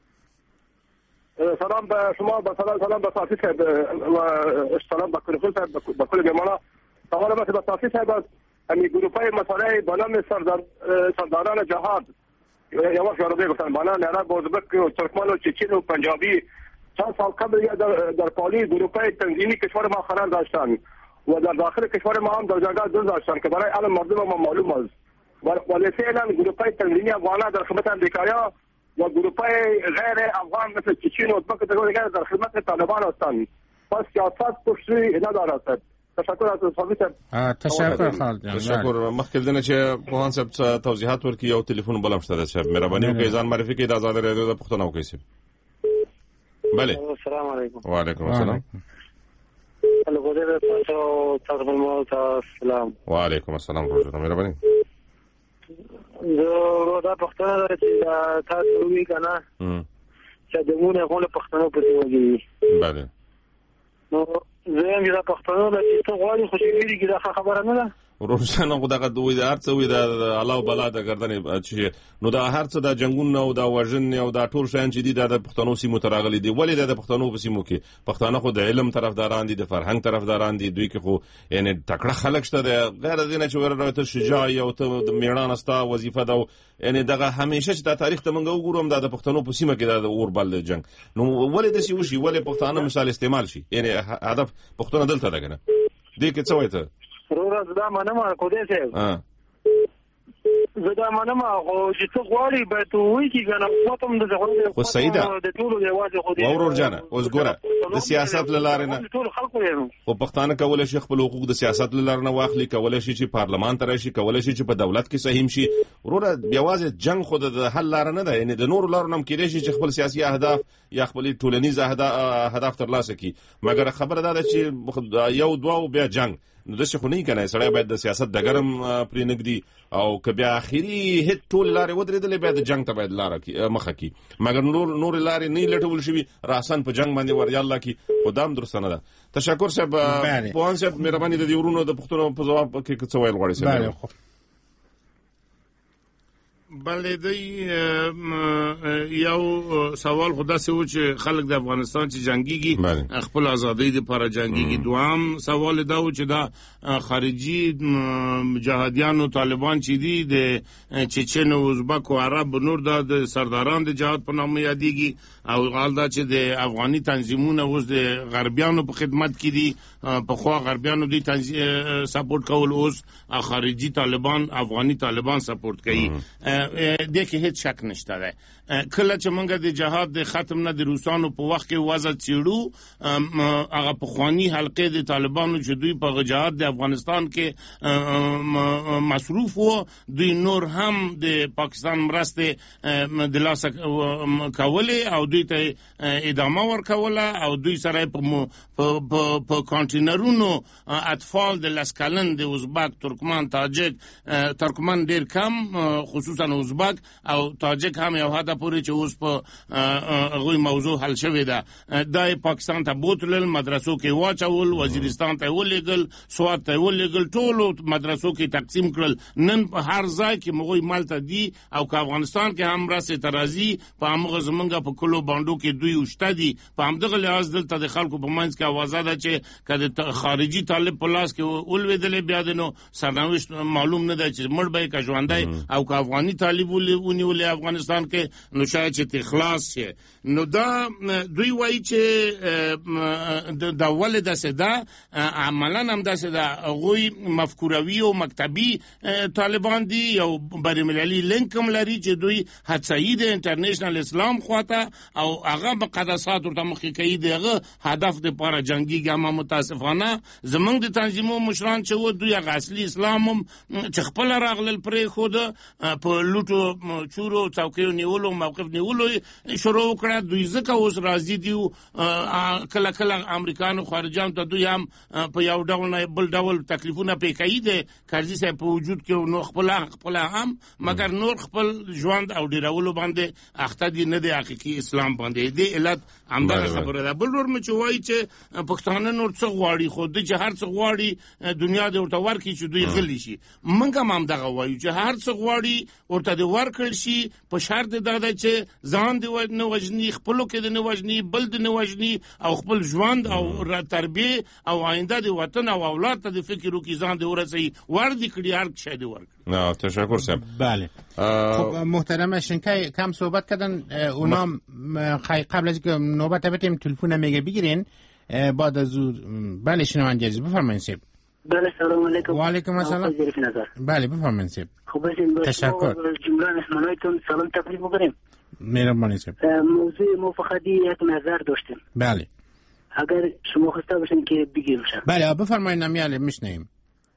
سلام به شما، به سلام سلام به صافی صاحب و سلام به کل صاحب به کل میمانا. سوال من به صافی صاحب از امی گروپای مسئله با نام سردار سرداران جهاد یا وقت جنوبی گفتن بانا نه بازبک و ترکمان و چچن و پنجابی چند سال قبل در در پالی گروپای تنظیمی کشور ما قرار داشتن و در داخل کشور ما هم در جایگاه دو داشتن که برای علم مردم ما معلوم است. ولی فعلا گروپای تنظیمی افغانان در خدمت امریکایی‌ها و گروپای غیر افغان مثل چچن و ازبک دیگر در خدمت طالبان هستند. پس سیاست پشتی ندارد. تشکر از صاحب. تشکر خالد. تشکر. مخکې دنه چې پوهان صاحب توضیحات ورکړي یو ټلیفون بل هم شته صاحب مهرباني وکړئ ځان معرفي کړئ د آزاد رادیو د پښتنو وکړئ صاحب. بله السلام علیکم. وعلیکم السلام. الغدير تاسو تاسو الموت السلام. وعلیکم السلام ورحمت مهرباني. زه دا پښتنه چې تاسو وی کنه چې د مونږه غوړ پښتنو په دی. بله. نو زه هم دا پښتنو د چې ته غواړي خو چې ویلي دا خبره نه ده. روزانه خو دغه دوی د هرڅه وي د الله بلا د ګردنې چې نو دا هرڅه د جنگونو او د وژن او د ټول شیان چې دي د پښتنو سیمو ته راغلي دي. ولې د پښتنو په سیمو کې پښتانه خو د علم طرفداران دي، د فرهنګ طرفداران دي، دوی کې خو یعنی تکړه خلک شته د غیر دینه چې ورته شجاع او ته د میړان استا وظیفه ده یعنی دغه همیشه چې د تاریخ ته موږ وګورم د پښتنو په سیمه کې د اور بل جنگ نو ولې د سی وشي ولې پښتانه مثال استعمال شي یعنی هدف پښتون دلته ده کنه دې کې څه وایي ته روز دا منم کو دې سه زه دا منم او چې څو غواړي به ته وایي چې کنه ماته د ځغړو خو سیدا د ټولو دی واځي خو دې ورور جانه اوس ګوره د سیاست لاره نه ټول خلکو یې او پښتانه کولای شي خپل حقوق د سیاست لاره نه واخلي، کولای شي چې پارلمان ته راشي، کولای شي چې په دولت کې سهم شي. ورور بیا واځي جنگ خود د حل لاره نه ده یعنی د نور لارو نم کېږي چې خپل سیاسي اهداف یا خپل ټولنیز اهداف ترلاسه کړي. مګر خبره دا ده چې یو دوه او بیا جنگ نو داسې خو نه کنه. سړی باید د سیاست ډګرم پرې نږدي او که بیا اخري هیڅ ټول لارې ودرېدلې بیا د جنگ ته باید لاره مخه کړي. مګر نور نور لارې نه لټول شوي راسن په جنگ باندې ور یالله کړي. خو دا هم درسته نه ده. تشکر صاحب. پوهان صاحب مهرباني د دې ورونو د پوښتنو په ځواب کې څه ویل غواړئ صاحب؟ بله دی یو سوال خدا سه و چې خلک د افغانستان چې جنگيږي خپل ازادۍ لپاره جنگيږي. دوام سوال دا و چې دا خارجي جهادیانو طالبان چې دي د چچن او ازبک او عرب نور د سرداران د جهاد په نامه یادېږي او حال دا چې د افغاني تنظیمونو اوس د غربیانو په خدمت کې دي. په خوا غربیانو دي سپورټ کول، اوس خارجي طالبان افغاني طالبان سپورټ کوي. د کې هیڅ شک نشته ده. کله چې موږ د جهاد د ختم نه د روسانو په وخت کې وضع چیړو، هغه په خواني حلقې د طالبانو چې دوی په جهاد د افغانستان کې مصروف وو، دوی نور هم د پاکستان مرسته د لاسه کولې او دوی ته ادامه ورکوله او دوی سره په په کانټینرونو اطفال د لسکلن د ازبک، ترکمن، تاجک، ترکمن ډیر کم، خصوصا ازبک او تاجک هم یو حد پورې چې اوس په هغوی موضوع حل شوې ده. دا پاکستان ته بوتلل، مدرسو کې واچول، وزیرستان ته ولېږل، سوات ته ولېږل، ټولو مدرسو کې تقسیم کړل. نن په هر ځای کې هغوی ملته دي او که افغانستان کې هم راسې ته راځي په همغه زمونږ په کلو بانډو کې دوی وشته دي. په همدغه لحاظ دلته د خلکو په منځ کې اوازه ده چې که د خارجي طالب په لاس کې ولوېدلی بیا د نو سرنوشت معلوم نه ده چې مړ به یې که ژوندی، او که افغاني طالب ونیولې افغانستان کې نو شاید چې تخلاص شي. نو دا دوی وایي چې دا ولې داسې ده، عملا هم داسې ده. هغوی مفکوروي او مکتبي طالبان دي، یو بین‌المللي لینک هم لري چې دوی هڅوي د انټرنیشنل اسلام خواته او هغه مقدسات ورته مخې کوي، د هغه هدف دپاره جنګېږي. اما متاسفانه زمونږ د تنظیمو مشران چې و دوی هغه اصلي اسلام هم چې خپله راغلل پرېښوده، په لوټو چورو څوکیو نیولو موقف نیولو شروع وکړه. دوی ځکه اوس راضي دي، کله کله امریکانو خارجیانو ته دوی هم په یو ډول نه بل ډول تکلیفونه پې کوي د کرزي صاحب په وجود کې، نو خپله خپله هم مګر نور خپل ژوند او ډیرولو باندې اخته دي، نه د حقیقي اسلام باندې. دې علت همدغه خبره ده. بل ور مې چې وایي چې پښتانه نور څه غواړي، خو دوی چې هر څه غواړي دنیا دې ورته ورکړي چې دوی غلي شي. موږ هم همدغه وایو چې هر څه غواړي ورته دې ورکړل شي، په شرط دا ده چې ځان دې نه وژني، خپلو کې دې نه وژني، بل دې نه وژني، او خپل ژوند او تربیه او آینده د وطن او اولاد ته د فکر وکړي، ځان دې ورسوي، ور دې کړي، هر شی دې ورکړي. نه تشکر صاحب. بله خب محترم شنکای کم صحبت کردن اونا قبل از که نوبت بتیم تلفن میگه بگیرین بعد از او. بله شنونده عزیز بفرمایید صاحب. بله سلام علیکم. و علیکم السلام. بله بفرمایید صاحب. خوب هستین؟ تشکر. جمله مهمانایتون سلام تقدیم می‌کنیم. مهربانی صاحب. موضوع ما فقط یک نظر داشتیم. بله. اگر شما خواسته باشین که بگیم شد. بله بفرمایید نمیاله میشنیم.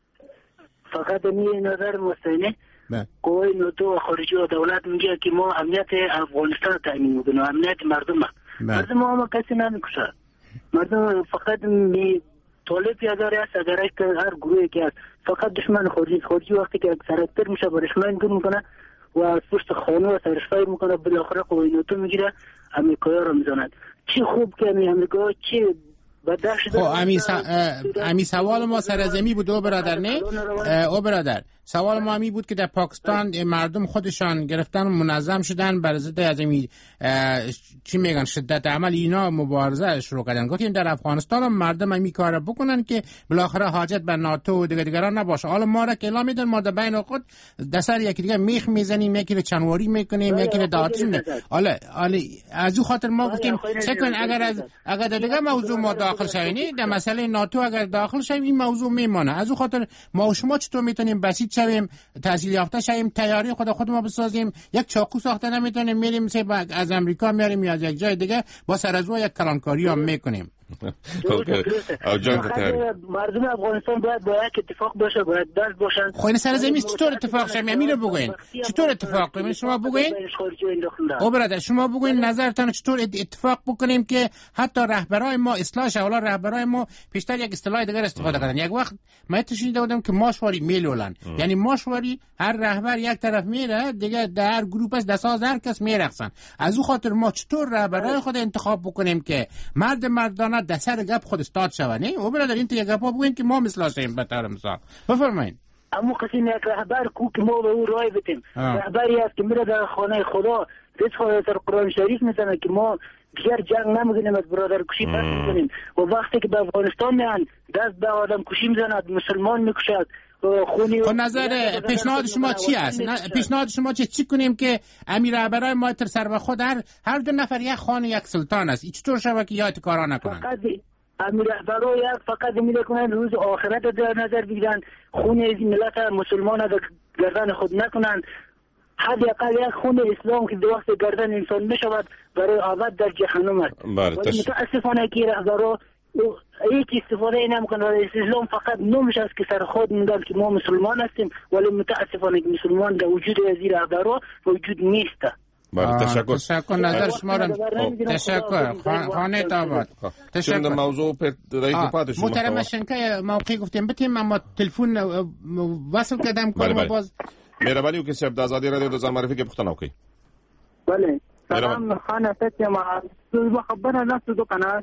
فقط می نظر مستنه قوای ناتو و خارجی و دولت میگه که ما امنیت افغانستان تامین میکنیم، امنیت مردم. مردم ما کسی نمیکشه. مردم فقط می طالب یاداری است، اگر که هر گروهی که است فقط دشمن خارجی خارجی وقتی که سرکتر میشه با دشمن دور میکنه و از پشت خانه و سرشفای میکنه، بالاخره قوای ناتو میگیره امریکایی رو میزند. چی خوب که امریکا چی خب امی, س... امی سوال ما سرزمی بود او برادر نه او برادر سوال ما همی بود که در پاکستان مردم خودشان گرفتن و منظم شدن بر ضد از این چی میگن شدت عمل اینا مبارزه شروع کردن. گفتیم در افغانستان هم مردم همی کار بکنن که بالاخره حاجت به ناتو و دیگر دیگران نباشه. حالا ما را که اعلام میدن ما در بین خود دسر یکی دیگه میخ میزنیم، یکی رو چنواری میکنیم، یکی رو دعاتی میکنیم. حالا از او خاطر ما گفتیم سکن اگر از اگر دیگه موضوع ما داخل شویم در مسئله ناتو اگر داخل شویم این موضوع میمونه. از او خاطر ما و شما چطور میتونیم بسیط شویم، تحصیل یافته شویم، تیاری خود خودمون بسازیم، یک چاقو ساخته نمیتونیم میریم از امریکا میاریم یا از یک جای دیگه با سر از او یک کلانکاری هم میکنیم. او جنگ تحریک مردم افغانستان باید با یک اتفاق باشه، باید دست باشن. خب این سرزمین چطور اتفاق شد؟ امیر بگوین چطور اتفاق کنیم؟ شما بگوین. او برادر شما بگوین نظرتان چطور اتفاق بکنیم که حتی رهبرای ما اصلاح شه. حالا رهبرای ما پیشتر یک اصطلاح دیگر استفاده کردن. یک وقت من شنیده بودم که ماشواری میلولن، یعنی ماشواری هر رهبر یک طرف میره دیگه، در گروه است دساز هر کس میرقصن. از او خاطر ما چطور رهبرای خود انتخاب بکنیم که مرد مردانه در سر گپ خود استاد شوه؟ نه او برادر این تو یک گپا بگوین که ما مثلا شیم به طور مثال. بفرمایید. اما کسی یک رهبر کو که ما به او رای بدیم، رهبری است که میره در خانه خدا دست خود در قرآن شریف میزنه که ما دیگر جنگ نمیگنیم، از برادر کشی پس میکنیم. و وقتی که به افغانستان میان دست به آدم کشی میزند، مسلمان میکشد. خب نظر پیشنهاد شما چی است؟ پیشنهاد شما چی چی کنیم که امیر رهبرای ما تر سر به خود هر هر دو نفر یک خان یک سلطان است؟ چطور شبه که یاد کارا نکنن؟ فقط امیر رهبرای یک فقط میله کنن روز آخرت در نظر بگیرن، خون از ملت مسلمان در گردن خود نکنن. حداقل یک خون اسلام که دو وقت گردن انسان میشود برای آباد در جهنم است. ولی متاسفانه که رهبرا هیچ استفاده نمیکنن. اسلام فقط نامش است که سر خود میگن که ما مسلمان هستیم، ولی متاسفانه که مسلمان در وجود از رهبرا وجود نیست. بله تشکر. تشکر نظر شما را. تشکر خانه داماد. تشکر. موضوع پر رئیس پاد شما. محترم شنکای موقعی گفتیم بتیم اما تلفن وصل کردم کنم باز. مهربانی وکړئ چې د ازادي رادیو د ځان معرفي کې پوښتنه وکړئ. بله سلام خان اسد یم. څه خبره نه څه کنه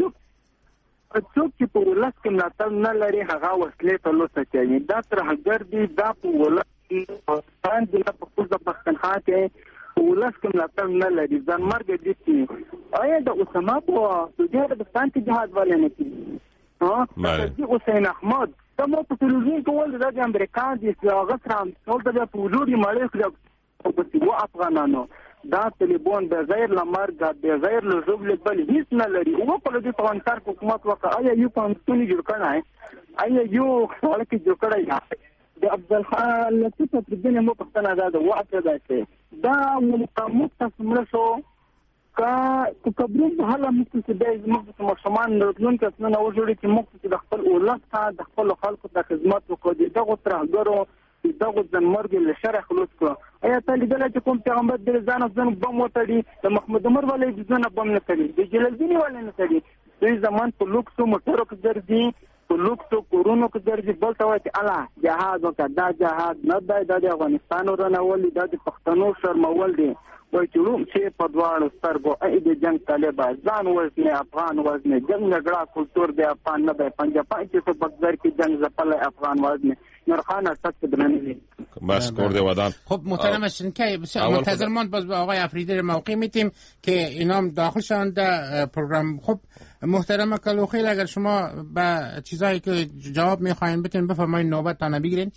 څوک چې په ولس کې ملاتړ نه لري هغه وسلې ته لوسه کوي. دا ترهګر دي، دا په ولس کې پاکستان دی، په خپل د پښتونخوا کې ولس کې ملاتړ نه لري. ځان مرګ دي چې آیا د اسامه په سعودي عربستان کې جهاد ولې نه کوي؟ ها د حسین احمد دا مو په تلویزیون کې ول د امریکا د سیاست رام ټول د په وجودي مړ کړو په سیمو افغانانو. دا طالبان د غیر لمرګ د غیر لزوب بل هیڅ نه لري. او په دې توانکار حکومت وکړه آیا یو پانستونی جوړ کړای، آیا یو خلک جوړ کړای. د عبدالخان لطیف په دې مو پښتنه ده د وعده ده دا مقامات تاسو کا کو کبرون په حاله مخکې د مسلمان راتلون کې څنګه وجوړي چې مخکې د خپل اولاد ته د خپل خلکو ته خدمت وکړي. دغه ترهګرو دغه ځنمرګ له شر خلاص کړ. آیا ته لیدل چې کوم پیغمبر د ځان ځان بم وتړي، د محمد عمر ولې د ځان بم نه کړي، د جلال الدین ولې نه کړي. دوی زمان په لوکسو موټرو کې درځي، په لوکسو کورونو کې درځي. بل ته وایي چې الله جهاد وکړه. دا جهاد نه دی، د افغانستان ورنول د پښتنو شرمول دي. وای چې روم چې په دواړو سترګو ای د جنگ طالبان ځان وزنه افغان وزنه جنگ جګړه کلچر دی افغان نه دی پنجاب چې په بغداد کې جنگ زپل افغان وزنه نورخان اسد بدرنی بس کور دی ودان. خب محترم شنکای بسیار منتظر ماند باز به آقای افریدی موقع میتیم که اینام داخل شوند در پروگرام. خب محترم کلوخیل اگر شما به چیزایی که جواب میخواین بتین بفرمایید نوبت تا نبیگیرین.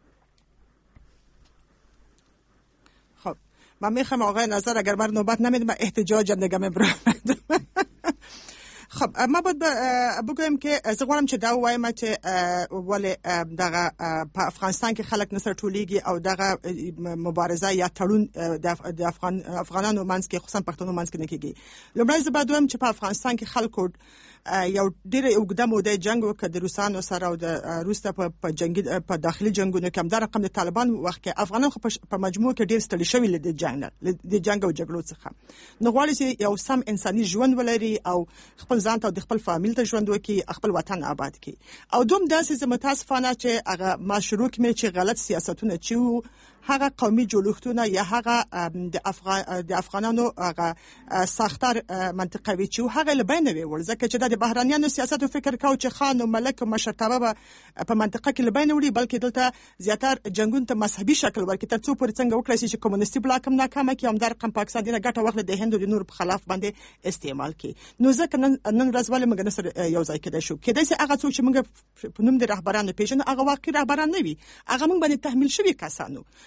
من میخوام آقای نظر اگر بر نوبت نمیده من احتجاج نگم برام. خب ما باید بگویم که از غوانم چې دا وایم چې ولی دغه په افغانستان کې خلک نصر ټولیږي او دغه مبارزه یا تړون د افغان افغانانو منځ کې خصوصا پښتنو منځ کې نه کیږي. لومړی زه باید وایم چې په افغانستان کې خلکو یو ډېر اوږده موده جنگ وکړ د روسانو سره او د روس په جنگي په داخلي جنگونو کې. همدا رقم د طالبان وخت کې افغانان خو په مجموع کې ډېر ستړي شوي له د جنگ د جنگ او جګړو څخه. نو غواړي چې یو سم انساني ژوند ولري او خپل ځان ته او د خپل فامیل ته ژوند وکړي، خپل وطن آباد کړي. او دوم داسې زه متاسفانه چې هغه ما شروع کړم چې غلط سیاستونه چې وو هغه قومي جوړښتونه یا هغه د افغان د افغانانو هغه ساختار منطقوي چې هغه لبین وي ور ځکه چې د بهرانيانو سیاست او فکر کاو چې خان او ملک او مشرتابه په منطقه کې لبین وړي، بلکې دلته زیاتر جنگون ته مذهبي شکل ورکړي تر څو پورې څنګه وکړي چې کمونیستي بلاک هم ناکامه کړي، هم در رقم پاکستان دینه ګټه واخلي د هند او د نور په خلاف باندې استعمال کړي. نو ځکه نن نن ورځ ولې موږ سره یو ځای کېدای شو کېدای چې هغه څوک چې موږ په نوم د رهبرانو پیژنو هغه واقعي رهبران نه وي، هغه موږ باندې تحمیل شوی کسانو.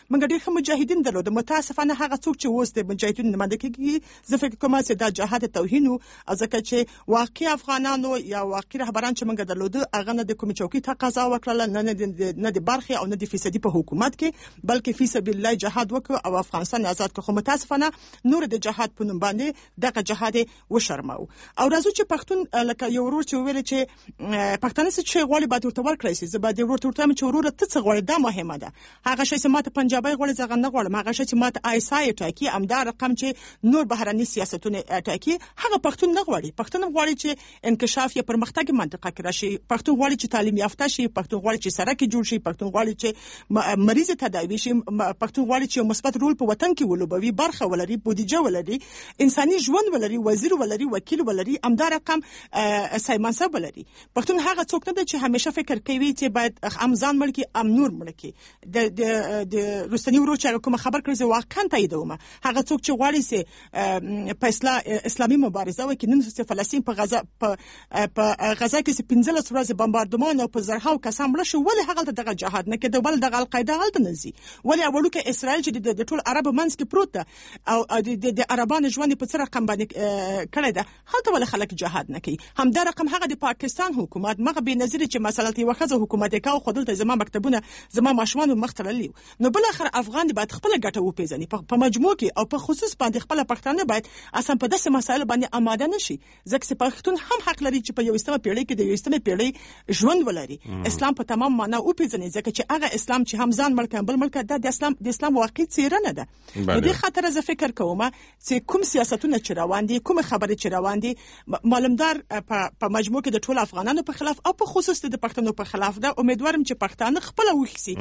موږ ډېر ښه مجاهدین درلود. متاسفانه هغه څوک چې اوس د مجاهدینو نماینده کېږي زه فکر کوم چې دا جهاد توهین و، ځکه چې واقعي افغانانو یا واقعي رهبران چې موږ درلوده هغه نه د کومې چوکۍ تقاضا وکړله، نه د برخې او نه د فیصدي په حکومت کې، بلکې فی سبیل الله جهاد وکړو او افغانستان آزاد کړو. خو متاسفانه نور د جهاد په نوم باندې دغه جهاد وشرمو. او راځو چې پښتون لکه یو ورور چې ویل چې پښتانه څه غواړي باید ورته ورکړی شي. زه باید ورور ته ورته چې ورور ته څه غواړي دا مهمه ده. هغه شی چې ماته پنجابی غواړي زه نه غواړم، هغه شی چې ماته آیسای ټاکي امدا رقم چې نور بهرني سیاستونه ټاکي هغه پښتون نه غواړي. پښتون غواړي چې انکشاف یا پرمختګ منطقه کې راشي، پښتون غواړي چې تعلیم یافته شي، پښتون غواړي چې سړک جوړ شي، پښتون غواړي چې مریض تداوي شي، پښتون غواړي چې مثبت رول په وطن کې ولوبوي، برخه ولري، بودیجه ولري، انساني ژوند ولري، وزیر ولري، وکیل ولري، امدا رقم سایمنصب ولري. پښتون هغه څوک نه دی چې همیشه فکر کوي چې باید ام ځان مړ کړي ام نور مړ کړي. د د رستنی ورو چې کوم خبر کړی زه واقعا تاییدوم. هغه څوک چې غواړي چې په اسلامي مبارزه وکړي، نن چې فلسطین په غزا په غزا کې پنځلس ورځې بمباردمان او په زرهاو کسان مړه شو، ولې هغه دغه جهاد نه کېده؟ ولې دغه القاعده هلته نه ځي؟ ولې وړوکی اسرائیل چې د ټول عربو منځ کې پروت ده او د عربانو ژوند په څه رقم باندې کړی ده، هلته ولې خلک جهاد نه کوي؟ همدا رقم هغه د پاکستان حکومت مغه به نظر چې مثلا تی وخزه حکومت کاو خودلته زما مکتبونه زما ماشومان مخ تړلي. نو بل اخر افغان باید خپل ګټه وپیژني په مجموع کې او په خصوص باندې خپل پښتانه باید اصلا په داسې مسایل باندې آماده نشي، ځکه چې پښتون هم حق لري چې په یوستمه پیړۍ کې د یوستمه پیړۍ ژوند ولري، اسلام په تمام معنا وپیژني، ځکه چې هغه اسلام چې هم ځان ملک بل ملک د اسلام د اسلام واقعي څیره نه ده. په دې خاطر زه فکر کوم چې کوم سیاستونه چې روان دي، کوم خبرې چې روان دي، معلومدار په مجموع کې د ټول افغانانو په خلاف او په خصوص د پښتنو په خلاف ده. امیدوارم چې پښتانه خپل وښسي،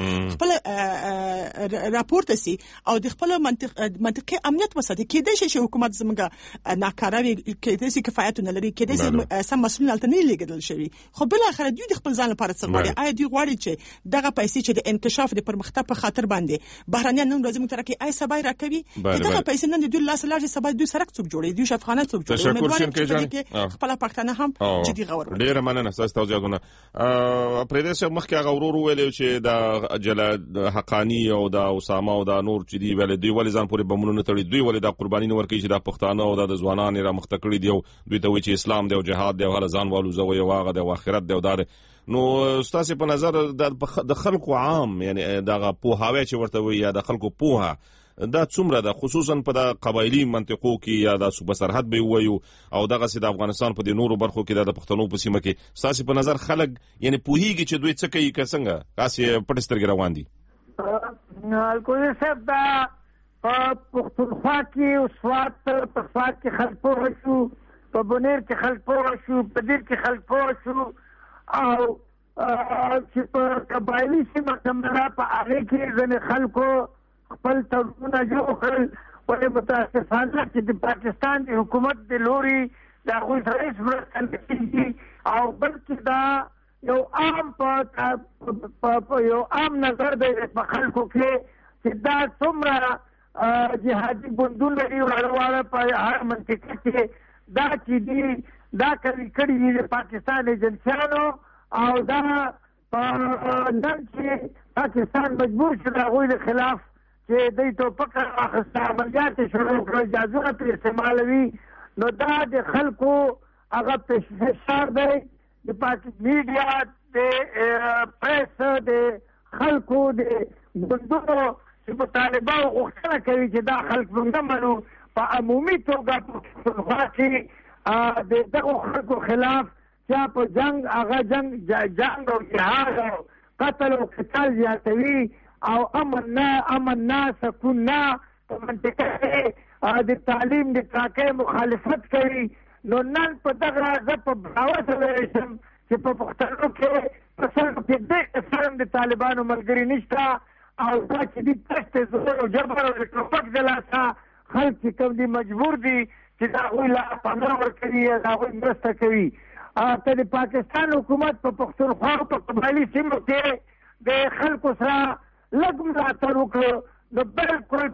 خپل راپورته سي او د خپل منطق منطقي امنیت وساتي. کېدای شي چې حکومت زموږه ناکاروي، کېدای شي کفایت نه لري، کېدای شي سم مسؤل التنی لګیدل شي، خو بل اخر دوی د خپل ځان لپاره څه غواړي؟ آیا دوی غواړي چې دغه پیسې چې د انکشاف د پرمختګ په خاطر باندې بهرنیان نن ورځ موږ ترکي آی سبای راکوي؟ دغه پیسې نن دوی لاس لاس سبای دوی سرک څوک جوړي، دوی افغانان څوک جوړي. امیدوارم چې خپل پښتانه هم جدي غور وکړي. ډیره مننه تاسو ته زیاتونه. پرې دې مخکې هغه ورور ویل چې دا جلاد حقانی او دا اسامه او دا نور چې دی ویل دوی ولې ځان پورې بمونو نه تړي، دوی ولې دا قرباني نه ورکوي چې دا پښتانه او د ځوانان را مخته کړي دی او دوی ته وایي چې اسلام دی او جهاد دی او هله ځان والو زوی او هغه د آخرت دی او دا. نو ستاسو په نظر د خلکو عام یعنی دغه پوهاوی چې ورته وي یا د خلکو پوها دا څومره ده، خصوصا په د قبایلی منطقو کې یا د صوبه سرحد به وایو او دغه سي د افغانستان په د نورو برخو کې د پښتنو په سیمه کې ستاسو په نظر خلک یعنی پوهیږي چې دوی څه کوي که څنګه کاسې پټ سترګې روان دي؟ الکوزي صاحب دا په پښتونخوا کې او سوات په سوات کې خلک پوه شو، په بونیر کې خلک پوه شو، په دیر کې خلک پوه شو او چې په قبایلی سیمه کمره په هغه کې ځنې خلکو خپل تړونونه جوړ کړل. ولې متاسفانه چې د پاکستان د حکومت د لوري د هغوی سره هېڅ مرسته نه کېږي او بلکې دا یو عام په یو عام نظر دی په خلکو کې چې دا څومره جهادي ګوندونه دي واړه واړه په هر منطقه کې دا چې دي دا کوي کړي دي د پاکستان ایجنسیانو او دا نن چې پاکستان مجبور شو د هغوی د خلاف چې دوی ټوپک اخیسته عملیات یې شروع کړل، جازونه پرې استعمالوي. نو دا د خلکو هغه فشار دی، د پاکستان میډیا، د پریس، د خلکو د ګوندونو چې مطالبه او غوښتنه کوي چې دا خلک موږ نه منو. په عمومي توګه په پښتونخوا کې د دغو خلکو خلاف چې په جنګ هغه جنګ جنګ او جهاد او قتل او قتال زیاتوي او امن نه امن نه سکون نه په منطقه کې د تعلیم د کاکې مخالفت کوي. نو نن په دغه زه په براوت ویلی شم چې په پښتنو کې په سلو کې ډېر قسم د طالبانو ملګري نشته او دا چې دي تشت زور او جبر او د ټوپک د لاسه خلک چې کوم دي مجبور دي چې د هغوی له پناه ورکوي د هغوی مرسته کوي. که د پاکستان حکومت په پښتونخوا او په قبایلي سیمو کې د خلکو سره لږ ملاتړ وکړو نو بالکل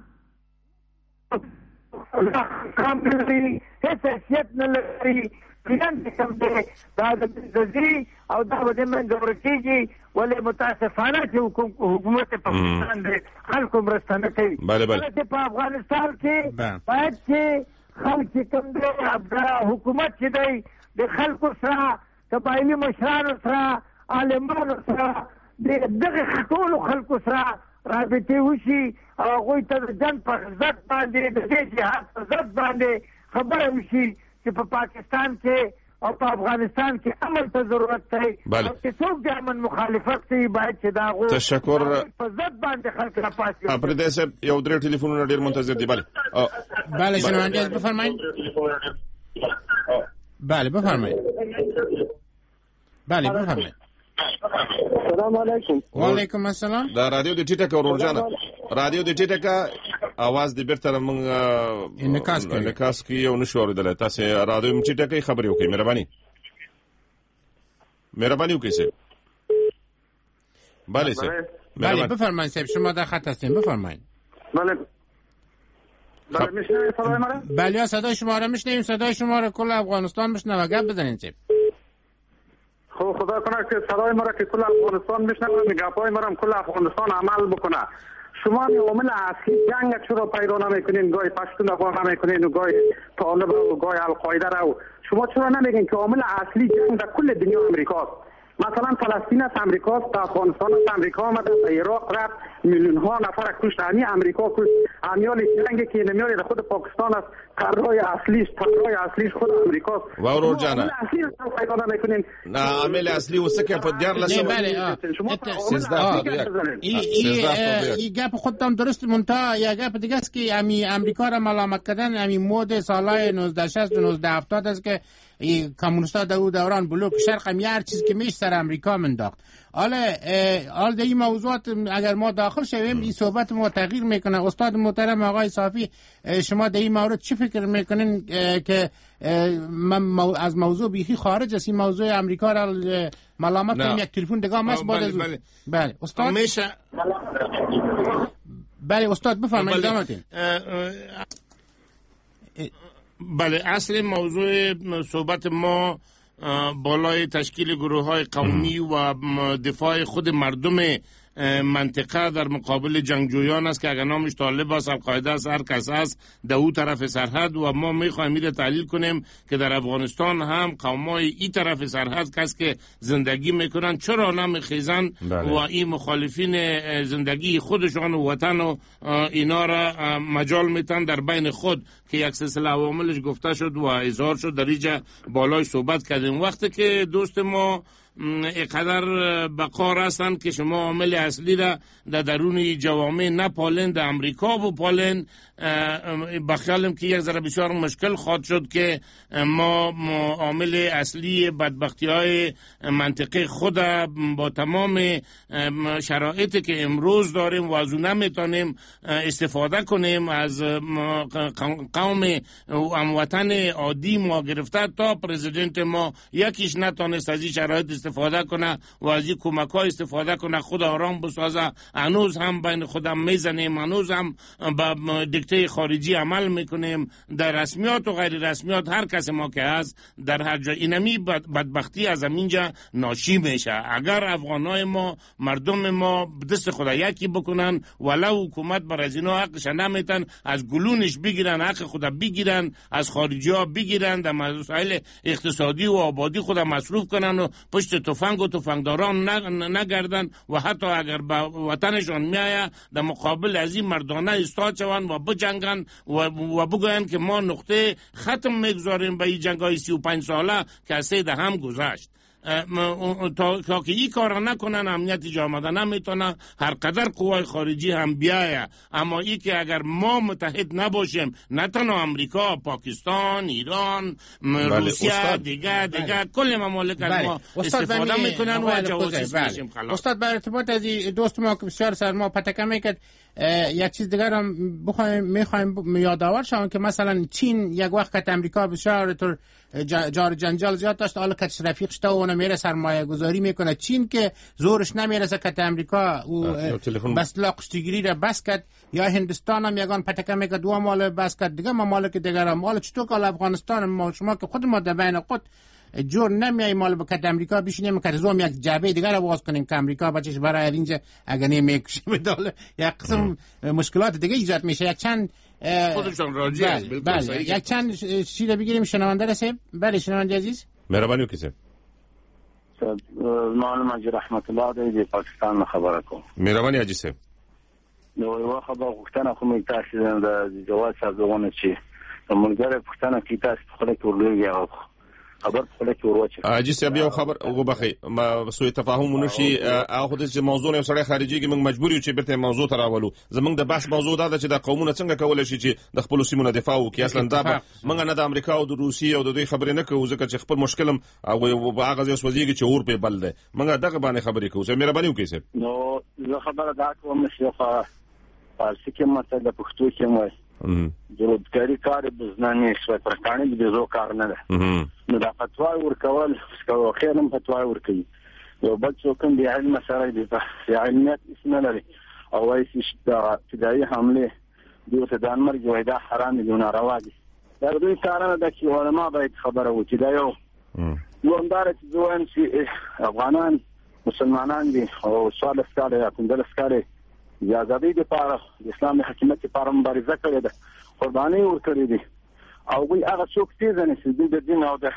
کام لري، هیڅ حیثیت نه لري. پلان چې کوم دی دا د ځي او دا به من ورکیږي ولې متاسفانه چې حکومت پاکستان د خلکو مرسته نه کوي. بله بله په افغانستان کې باید چې خلک کوم دی حکومت چې دی د خلکو سره قبایلي مشرانو سره عالمانو سره دغه ټولو خلکو سره رابطې وشي او هغوی ته د جنګ په ضد باندې د دې جهاد په ضد باندې خبره وشي چې په پاکستان کې او په افغانستان کې امن ته ضرورت دی او چې څوک د امن مخالفت کوي باید چې د هغو تشکر په ضد باندې خلک راپاڅي. اپریدی صاحب یو درې ټلیفونونه ډېر منتظر دي. بله بله شنونده بفرمایید. بله بفرمایید. بله بفرمایید. سلام علیکم. و علیکم السلام. دا رادیو د ټیټه کا ورورجانه رادیو د ټیټه کا आवाज د بیرته موږ انعکاس کوي انعکاس کوي او نشو اوریدل. تاسو رادیو م ټیټه کې خبرې وکړئ مهرباني مهرباني وکړئ سه. بله سه بله بفرمایید سه شما در خط هستین بفرمایید. بله بله میشنوید صدای ما را؟ بله صدای شما را میشنویم. صدای شما را کل افغانستان میشنوه. گپ بزنید سه. خب خدا کنه که صدای ما را که کل افغانستان میشنوه گپای ما را کل افغانستان عمل بکنه. شما می عامل اصلی جنگ چرا پیدا نمیکنین؟ گاهی پشتون افغان نمیکنین و گاهی طالب و گاهی القاعده رو شما چرا نمیگین که عامل اصلی جنگ در کل دنیا امریکاست؟ مثلا فلسطین از امریکاست، در افغانستان از امریکا آمده، در عراق رفت میلیون ها نفر کشت. همین امریکا کشت. امیال جنگی که نمیاد در خود پاکستان است. قرای اصلیش قرای اصلیش خود امریکاست. و اورور جانا اصلی رو پیدا نمیکنین. نه عامل اصلی وسکه په دیار لسه شما این گپ خودتان درست مونتا یا گپ دیگه است که امی امریکا را ملامت کردن امی مود سالای نوزده شصت و نوزده هفتاد است که کمونیستا در او دوران بلوک شرق هم هر چیز که میش سر امریکا منداخت. حالا حال در این موضوعات اگر ما داخل شویم این صحبت ما تغییر میکنه. استاد محترم آقای صافی شما در این مورد چی فکر میکنین که من از موضوع بیخی خارج است این موضوع امریکا را ملامت کنیم؟ یک تلفن دیگه هم هست بعد از بله بله استاد میشه بله استاد بفرمایید ادامه. بله اصل موضوع صحبت ما بالای تشکیل گروه های قومی و دفاع خود مردم منطقه در مقابل جنگجویان است که اگر نامش طالب است، القاعده است، هر کس است در او طرف سرحد و ما میخوایم این تحلیل کنیم که در افغانستان هم قومای این طرف سرحد کس که زندگی میکنن چرا نمیخیزن و این مخالفین زندگی خودشان و وطن و اینا را مجال میتن در بین خود که یک سلسله عواملش گفته شد و اظهار شد در اینجا بالای صحبت کردیم. وقتی که دوست ما اینقدر بقا هستن که شما عامل اصلی را در درون جوامع نپالن در امریکا بپالن بخیالم که یک ذره بسیار مشکل خواهد شد که ما عامل اصلی بدبختی های منطقه خود با تمام شرایطی که امروز داریم و از اون نمیتونیم استفاده کنیم از قوم هموطن عادی ما گرفته تا پرزیدنت ما یکیش نتونست از این شرایط استفاده کنه و از این کمک ها استفاده کنه خود آرام بسازه. هنوز هم بین خودم میزنیم، هنوز هم با دیکته خارجی عمل میکنیم در رسمیات و غیر رسمیات. هر کس ما که هست در هر جا اینمی بدبختی از اینجا ناشی میشه. اگر افغانای ما مردم ما دست خدا یکی بکنن ولو حکومت بر از اینا حقش نمیتن از گلونش بگیرن، حق خدا بگیرن، از خارجی ها بگیرن، در مسائل اقتصادی و آبادی خدا مصروف کنن و پشت تفنگ و تفنگداران نگردن و حتی اگر به وطنشان میآید در مقابل از این مردانه ایستاد شوند و بجنگن و, و بگوین که ما نقطه ختم میگذاریم به این جنگ های سی و پنج ساله که از سه هم گذشت. تا که این کار نکنن امنیت جامعه نمیتونه هر قدر قوای خارجی هم بیایه. اما ای که اگر ما متحد نباشیم نه تنها امریکا، پاکستان، ایران، روسیه، دیگه دیگه کل ممالک از ما استفاده میکنن و جواسیس میشیم. خلاص استاد بر ارتباط از دوست ما که بسیار سر ما پتکه میکرد یک چیز دیگر هم بخوایم میخوایم یادآور شوم که مثلا چین یک وقت امریکا بسیار طور جار جنجال زیاد داشت، حالا کچ رفیق شده و اون میره سرمایه گذاری میکنه. چین که زورش نمیرسه که امریکا و بس لاقشتگیری را بس کرد، یا هندستان هم یگان پتکه میکرد دو مال بس کرد، دیگه ممالک دیگر هم. حالا چطور که افغانستان ما شما که خود ما در بین خود جور نمیای مال بکت امریکا بشینیم که روم یک جعبه دیگر رو باز کنیم که امریکا بچش برای اینجا اگر نمیکشه بداله یک قسم مشکلات دیگه ایجاد میشه. یک چند خودشان راجع است. بله یک چند چیز بگیریم شنونده رسه. بله شنونده عزیز مهربانی وکیل معلوم اجي رحمت الله دی پاکستان خبره کوم. مهرباني اجي سه نو یو خبر غوښتنه کوم تاسو د جواز سازونه چې موږ غوښتنه کی تاسو خپل کورلوږي خبر خپل کورواچ اجي سه بیا خبر وګبخي ما سوء تفاهم ونشي اخو د موضوع نه سره خارجي کې موږ مجبور یو چې برته موضوع تراولو. زمونږ د بحث موضوع دا چې د قومونه څنګه کولای شي چې د خپل سیمونو دفاع وکړي. اصلا دا موږ نه د امریکا او د روسیې او د دوی خبرې نه کوو ځکه چې خپل مشکلم او هغه ځای سوځيږي چې اور په بل ده. موږ دغه باندې خبرې کوو. مهرباني وکړئ. نو زه خبره دا کوم چې خو فارسی کې مسله پښتو کې مو جوړګری کار بزنانه شوی پرکانې د زو کار نه ده. نو دا فتوا ورکول څو خیرم فتوا ورکړي یو بل څوک دی علم سره دی په علمیت اسم لري او وایي چې دا ابتدایي حمله دوی ته دانمارک وایي دا حرام دي نه روا دي. دا دوی کارونه د چې علما باید خبره وکړي. دا یو یو اندار چې ځوان چې افغانان مسلمانان دي او سوال ستاره یا پندل ستاره یا ازادي لپاره د اسلامي حکومت لپاره مبارزه کړې ده قرباني ورکړې دي او وی هغه څوک چې ځنه چې د دین او د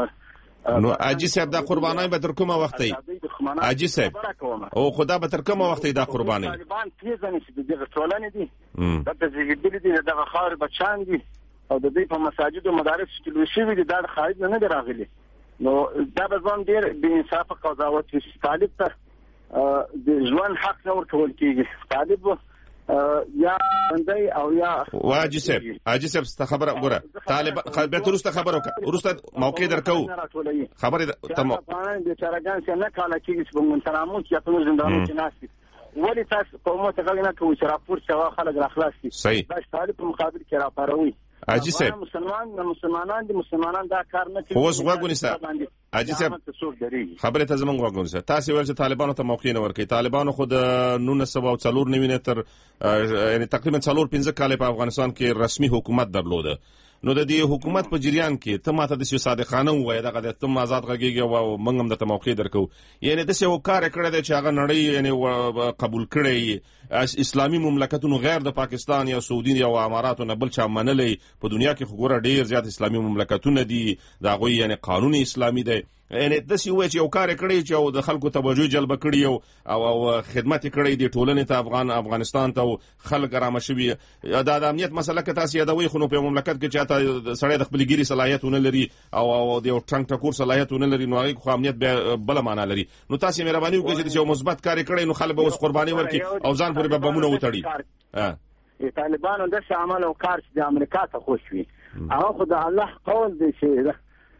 نو اجي صاحب دا قرباني به تر کومه وخت ای اجي صاحب او خدا به تر کومه وخت دا قرباني طالبان چې ځنه چې د ټولنې دي د زیږیدل دي دغه خار بچان دي او د دې په مساجد او مدارس کې لوي شوی دي دا خارج نه راغلي. نو دا به ځان ډیر بې انصاف قضاوت چې طالب ته د ژوند حق نه ورکول کیږي. طالب یا بندي او یا واجب صاحب اجي صاحب ست خبره وګوره طالب به ترسته خبره ورسته موقع درکو خبره تمام د چارګان څخه نه کاله کیږي چې موږ ترامون چې په زندانونو کې ناشتي ولې تاسو قومه ته غوښنه کوي چې راپور څوا خلک راخلاصي صحیح دا طالب په مقابل کې راپاروي. اجي صاحب مسلمان مسلمانان دي مسلمانان دا کار نه کوي. اوس وګونی صاحب اجي صاحب خبره ته زمونږ وګونی صاحب تاسو ول چې طالبانو ته موقع نه ورکړي. طالبانو خود نونه سبا او څلور نیمه تر یعنی تقریبا څلور پنځه کال په افغانستان کې رسمي حکومت درلوده. نو د دې حکومت په جریان کې ته ماته د سیاسي صادقانه وای دغه د تم آزاد غږیږي او موږ هم د موقع درکو. یعنی د څه کار کړی دی چې هغه نړۍ یعنی قبول کړي اسلامي مملکتونو غیر د پاکستان یا سعودي یا اماراتو نه بل چا منلې په دنیا کې خو ګوره ډیر زیات اسلامي مملکتونه دي دا غوي یعنی قانون اسلامي دی. یعنی د څه وای چې یو کار کړی چې او د خلکو توجه جلب کړي او او خدمت کړي دی ټولنې ته افغان افغانستان ته خلک رامه شوی. دا د امنیت مسله کې تاسو یادوي خو په مملکت کې چې ته سړی د خپل ګيري صلاحیتونه لري او او د یو ټنګ ټکور صلاحیتونه لري نو هغه خو امنیت به بل معنا لري. نو تاسو مهرباني وکړئ چې یو مثبت کار کړی نو خلک به اوس قرباني ورکړي او ځان پورې به بمونه وتړي. ها طالبانو د عمل او کار چې د امریکا ته خوشوي هغه خو د الله قول دی چې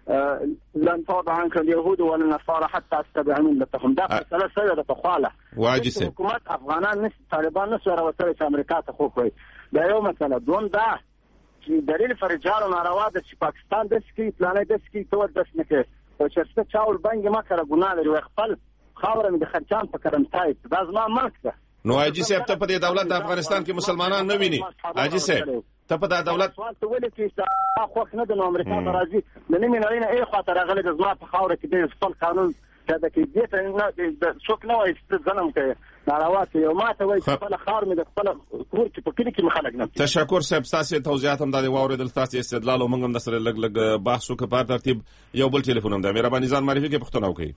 لن ترضى عنك اليهود ولا النصارى حتى تتبع ملتهم. دا مسألة سيدة تخواله واجب حكومت افغانان نس طالبان نس وروتل چې امریکا ته خوخوي. دا یو مسله. دوم دا چې دلیل فرجار ناروا ده چې پاکستان د سکی پلانې د سکی تو د سنکه او چې چاول بنګ ما کړه ګناه لري خپل خاور مې د خرچان په کرم تای دا زما ملک ده. نو اجي صاحب ته په دې دولت د افغانستان کې مسلمانان نه ویني. اجي صاحب ته په دا دولت ته ولې چې اخو نه د امریکا راځي د نیمه نړۍ نه ای خاطر راغلي د زما په خاور کې د خپل قانون چې د کې دې ته نه د څوک نه وایي چې ځنم کوي ناروا ته یو ماته وایي خپل خاور مې د خپل کور کې په کلی کې مخالک نه. تشکر صاحب تاسو توضیحات هم د واوریدل تاسو استدلال او موږ هم د سره لګ لګ بحث وکړ په ترتیب یو بل ټلیفون هم د مهرباني ځان معرفي کې پښتنه وکړي.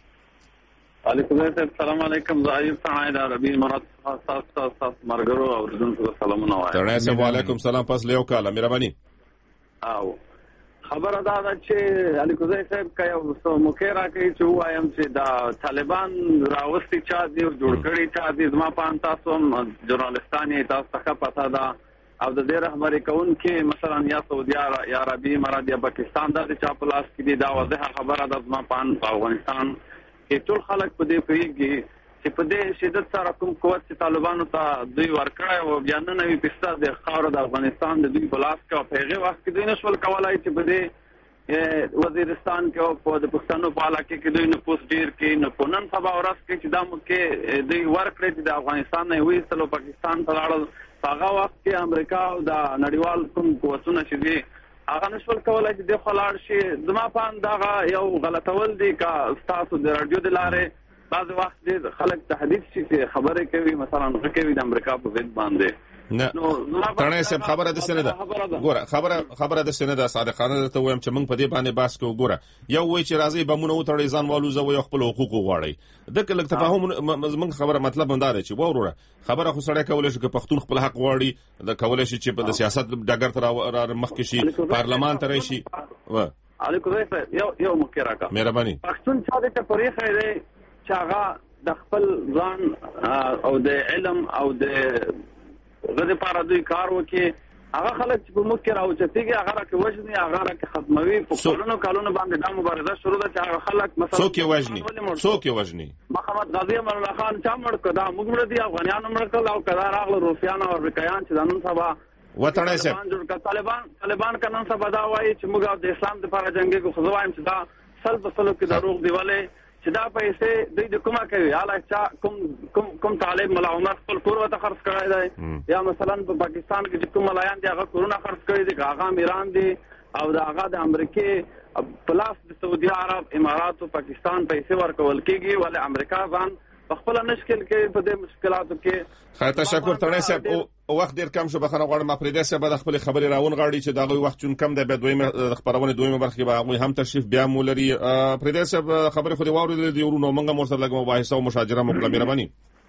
علیکم السلام علیکم زایب سعید عربی مراد تاسو تاسو مرګرو او دونکو سلامونه وایي. تاسو علیکم سلام پس له یو کال مهرباني او خبر ادا ده چې علیکم صاحب کایو سو مکیرا کوي چې وایم چې دا طالبان راوستي چا دی جوړ کړی چا دی زما پان تاسو ژورنالستاني تاسو څخه پتا ده او د دې رهبری کون کې مثلا یا سعودي یا عربي مراد یا پاکستان د چا پلاس کې دی دا واضحه خبره ده زما پان افغانستان کې ټول خلک په دې پیږي چې په دې شدت سره کوم قوت چې طالبانو ته دوی ورکړی او بیا نه نوي پسته د خاور د افغانستان د دوی بلاس کې په هغه وخت کې دوی نشول کولای چې په دې وزیرستان کې او په د پښتنو په علاقه کې دوی نه پوس ډیر کې نه پونن سبا ورځ کې چې دا مکه دوی ورکړي چې د افغانستان نه وي سلو پاکستان ته لاړل هغه وخت کې امریکا او د نړیوال کوم قوتونه چې دي هغه نشول کولای چې د خلاړ شي. زما په اندازه یو غلطول دي کا تاسو د رادیو د لارې بعض وخت د خلک تحديد شي چې خبرې کوي مثلا کوي د امریکا په ود باندې نه ترنه سب خبره د سنده ګوره خبره خبره د سنده صادقانه ته وایم چې موږ په دې باندې باس کوو. ګوره یو وای چې راځي بمونه وتړي ځان والو زو یو خپل حقوق غواړي د کله تفاهم موږ خبره مطلب مندار چې وروره خبره خو سره کولای شي چې پښتون خپل حق غواړي د کولای شي چې په سیاست ډګر تر مخکې شي پارلمان ته راشي. و علیکم السلام یو یو مکرا کا مهرباني پښتون چا د تفریح دی چې هغه د خپل ځان او د علم او د غږ لپاره دوی کار وکړي. هغه خلک چې په مخ کې راوچتيږي هغه راکې وژني هغه راکې ختموي. په کلونو کلونو باندې دا مبارزه شروع ده چې هغه خلک مثلا څوک یې وژني څوک یې وژني محمد غازی امان الله خان چا مړ کړ دا موږ مړ دي افغانانو مړ کړل او کدا راغله روسیان او امریکایان چې نن سبا وطن سره طالبان طالبان کنن سبا دا وایي چې موږ د اسلام لپاره جنگي کو خو وایم چې دا سل په سلو کې دروغ دیواله چې دا پیسې دوی د کومه کوي حالا چې کوم کوم کوم طالب ملا عمر خپل کور وته خرڅ کړی دی یا مثلا په پاکستان کې چې کوم ملایان دي هغه کورونه خرڅ کړی دي هغه ایران دي او دا هغه د امریکای پلاس د سعودي عرب امارات او پاکستان پیسې ورکول کیږي ولې امریکا ځان خپل نشکل کې په دې مشکلاتو کې. خیر تشکر تړای صاحب او وخت ډیر کم شو بخنه غواړم ما پرې داسې به د خپل خبرې راون غاړي چې دا غوي وخت چون کم ده به دویمه د خبرونه دویمه برخه به هغه هم تشریف بیا مولري پرې داسې خبرې خو دی واورې دی ورونو موږ مور سره لګو مباحثه او مشاجره مو کړم مهرباني.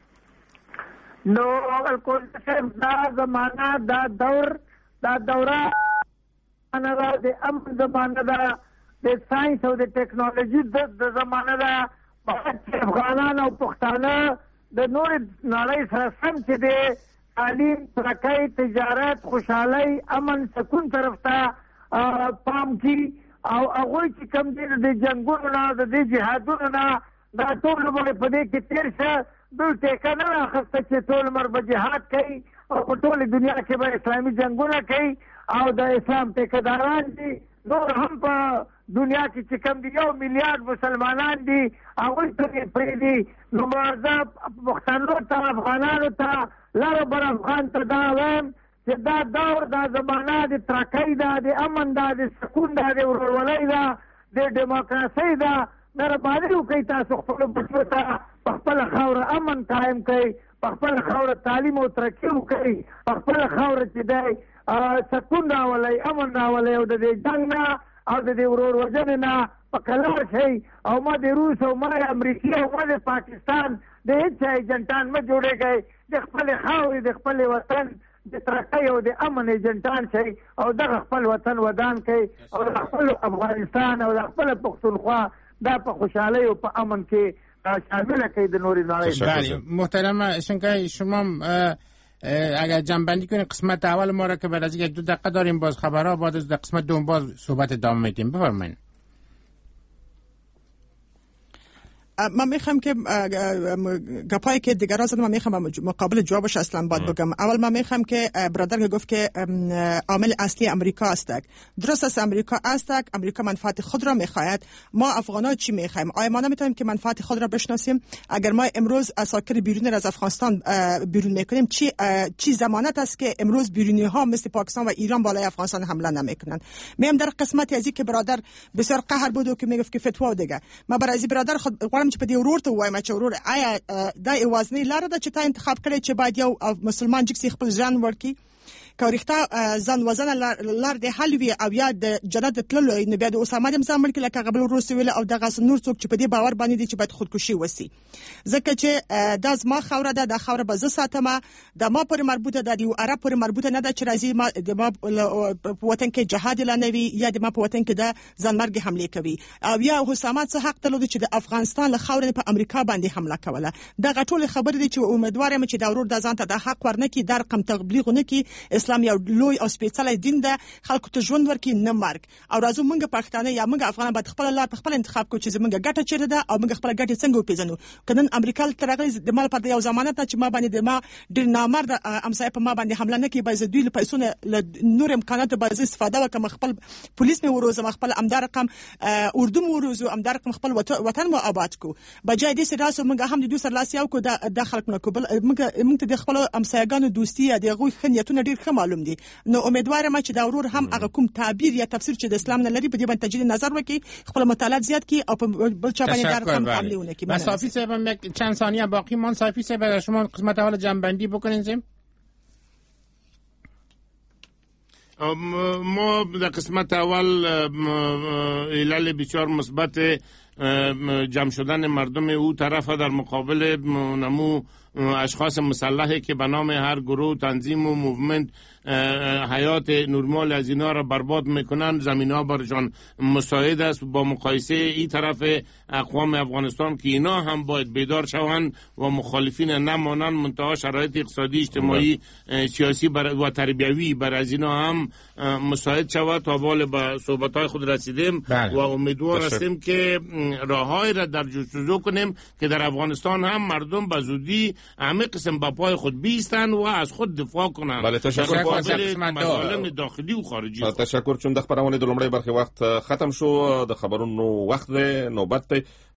نو الکول صاحب دا زمانہ دا دور دا دوره انا د امن زمانہ دا د ساينس او د ټیکنالوژي د زمانہ دا افغانان او پښتانه د نور نړۍ سره سم چې د تعلیم ترقۍ تجارت خوشحالۍ امن سکون طرف ته پام کی او هغوی چې کوم دي د جنګونو نه د دې جهادونو نه دا ټول عمر په دې کې تېر شه دوی ټیکه نه اخیسته چې ټول عمر به جهاد کوي او په ټولې دنیا کې به اسلامي جنګونه کوي او د اسلام ټیکهداران دي. نور هم په دنیا کې چې کوم دي یو میلیارډ مسلمانان دي هغوی ته پرېږدي. نو مبارزه پښتنو ته افغانانو ته لر بر افغان ته دا وایم چې دا دور دا زمانه د ترقۍ ده د امن ده د سکون ده د ورورولۍ ده د ډیموکراسۍ ده. مهرباني وکړئ تاسو خپلو بچو ته په خپله خاوره امن قایم کړئ په خپله خاوره تعلیم او ترقي وکړئ په خپله خاوره چې دی سکون راولئ امن راولئ او د دې جنګ نه او د دې ورور وژنې نه په کلار شئ او ما د روس او ما د امریکې او ما د پاکستان د هېڅ چا ایجنټان مه جوړېږئ د خپلې خاورې د خپلې وطن د ترقۍ او د امن ایجنټان شئ او دغه خپل وطن ودان کړئ او د خپل افغانستان او د خپل پښتونخوا دا په خوشحالۍ او په امن کې شامل کړئ د نورې نړۍ. محترم شنکای شما اگر جنبندی کنید قسمت اول ما را که بعد از یک دو دقیقه داریم باز خبرها بعد از قسمت دوم باز صحبت ادامه میدیم. بفرمایید. من میخوام که گپایی که دیگران زدن من میخوام مقابل جوابش اصلا باید بگم. اول من میخوام که برادر گفت که عامل اصلی امریکا است. درست است امریکا است. امریکا منفعت خود را میخواهد. ما افغان‌ها چی میخوایم؟ آیا ما نمیتونیم که منفعت خود را بشناسیم؟ اگر ما امروز اساکر بیرونی از افغانستان بیرون میکنیم چی چی ضمانت است که امروز بیرونی ها مثل پاکستان و ایران بالای افغانستان حمله نمیکنن؟ میم در قسمت ازی که برادر بسیار قهر بود و که میگفت که فتوا دیگه ما برای برادر خود چې په دې ورور ته وایم چې ورور آیا دا یوازنی لاره ده چې تا انتخاب کړی چې باید یو مسلمان جکسي خپل ځان ورکړي که ریښتا ځان وزنه لار د حل وي او یا د جنت تللو نه بیا د اسامه د ځان ملک لکه قبل روس ویل او دغه نور څوک چې په دې باور باندې دي چې باید خودکشي وسی ځکه چې دا زما خوره ده د خوره به زه ساتم د ما پر مربوطه ده د عرب پر مربوطه نه ده چې راځي ما د ما په وطن کې جهاد لنوي یا د ما په وطن کې د ځانمرګ حمله کوي او یا حسامت څه حق درلود چې د افغانستان له خوره په امریکا باندې حمله کوله دا غټول خبر دي چې امیدوارم چې دا ورور د ځان ته د حق ورنکي در رقم تبلیغ نکي اسلام یو لوی او سپیڅلی دین ده خلکو ته ژوند ورکړي نه مرګ او راځو موږ پښتانه یا موږ افغانان باید خپل لار په خپل انتخاب کوو چې زموږ ګټه چیرې ده او موږ خپل ګټه څنګه وپیژنو کنن امریکا ته راغلي د مال په یو ضمانت چې ما باندې د ما ډیر نامرد امسای په ما باندې حمله نه کوي باید دوی له پیسو نه نور امکانات باید استفاده وکم خپل پولیس مې وروزم خپل امدار رقم اردو مې وروزو امدار رقم خپل وطن مو آباد کو بجای دې سره موږ هم د دوی سره لاس یو کو د خلک نه کوبل موږ موږ ته د خپل امسایګانو دوستي د غوي خنیتونه ډیر ښه معلوم دي. نو امیدوارم چې دا ورور هم هغه کوم تعبیر یا تفسیر چې د اسلام نه لري په دې باندې تجدید نظر وکړي، خپل مطالعات زیات کړي او په بل چا باندې در کوم حمله ونه کړي. صافی صاحب یک چند ثانیه باقی مان. صافی صاحب شما قسمت اول جنبندی بکنین. ما در قسمت اول علل بسیار مثبت جمع شدن مردم او طرف در مقابل نمو اشخاص مسلحی که به نام هر گروه تنظیم و موومنت حیات نرمال از اینا را برباد میکنن، زمین ها برشان مساعد است. با مقایسه این طرف اقوام افغانستان که اینا هم باید بیدار شوند و مخالفین نمانند، منتها شرایط اقتصادی اجتماعی سیاسی و تربیوی بر از اینا هم مساعد شود. تا بال به صحبت های خود رسیدیم بله. و امیدوار هستیم که راههایی را در جستجو کنیم که در افغانستان هم مردم به زودی همه قسم با پای خود بیستن و از خود دفاع کنن. بله تشکر. مسائل داخلي او خارجي. تشکر. چون د خبرونه د لومړی برخه وخت ختم شو، د خبرونو وخت دی، نوبت دی.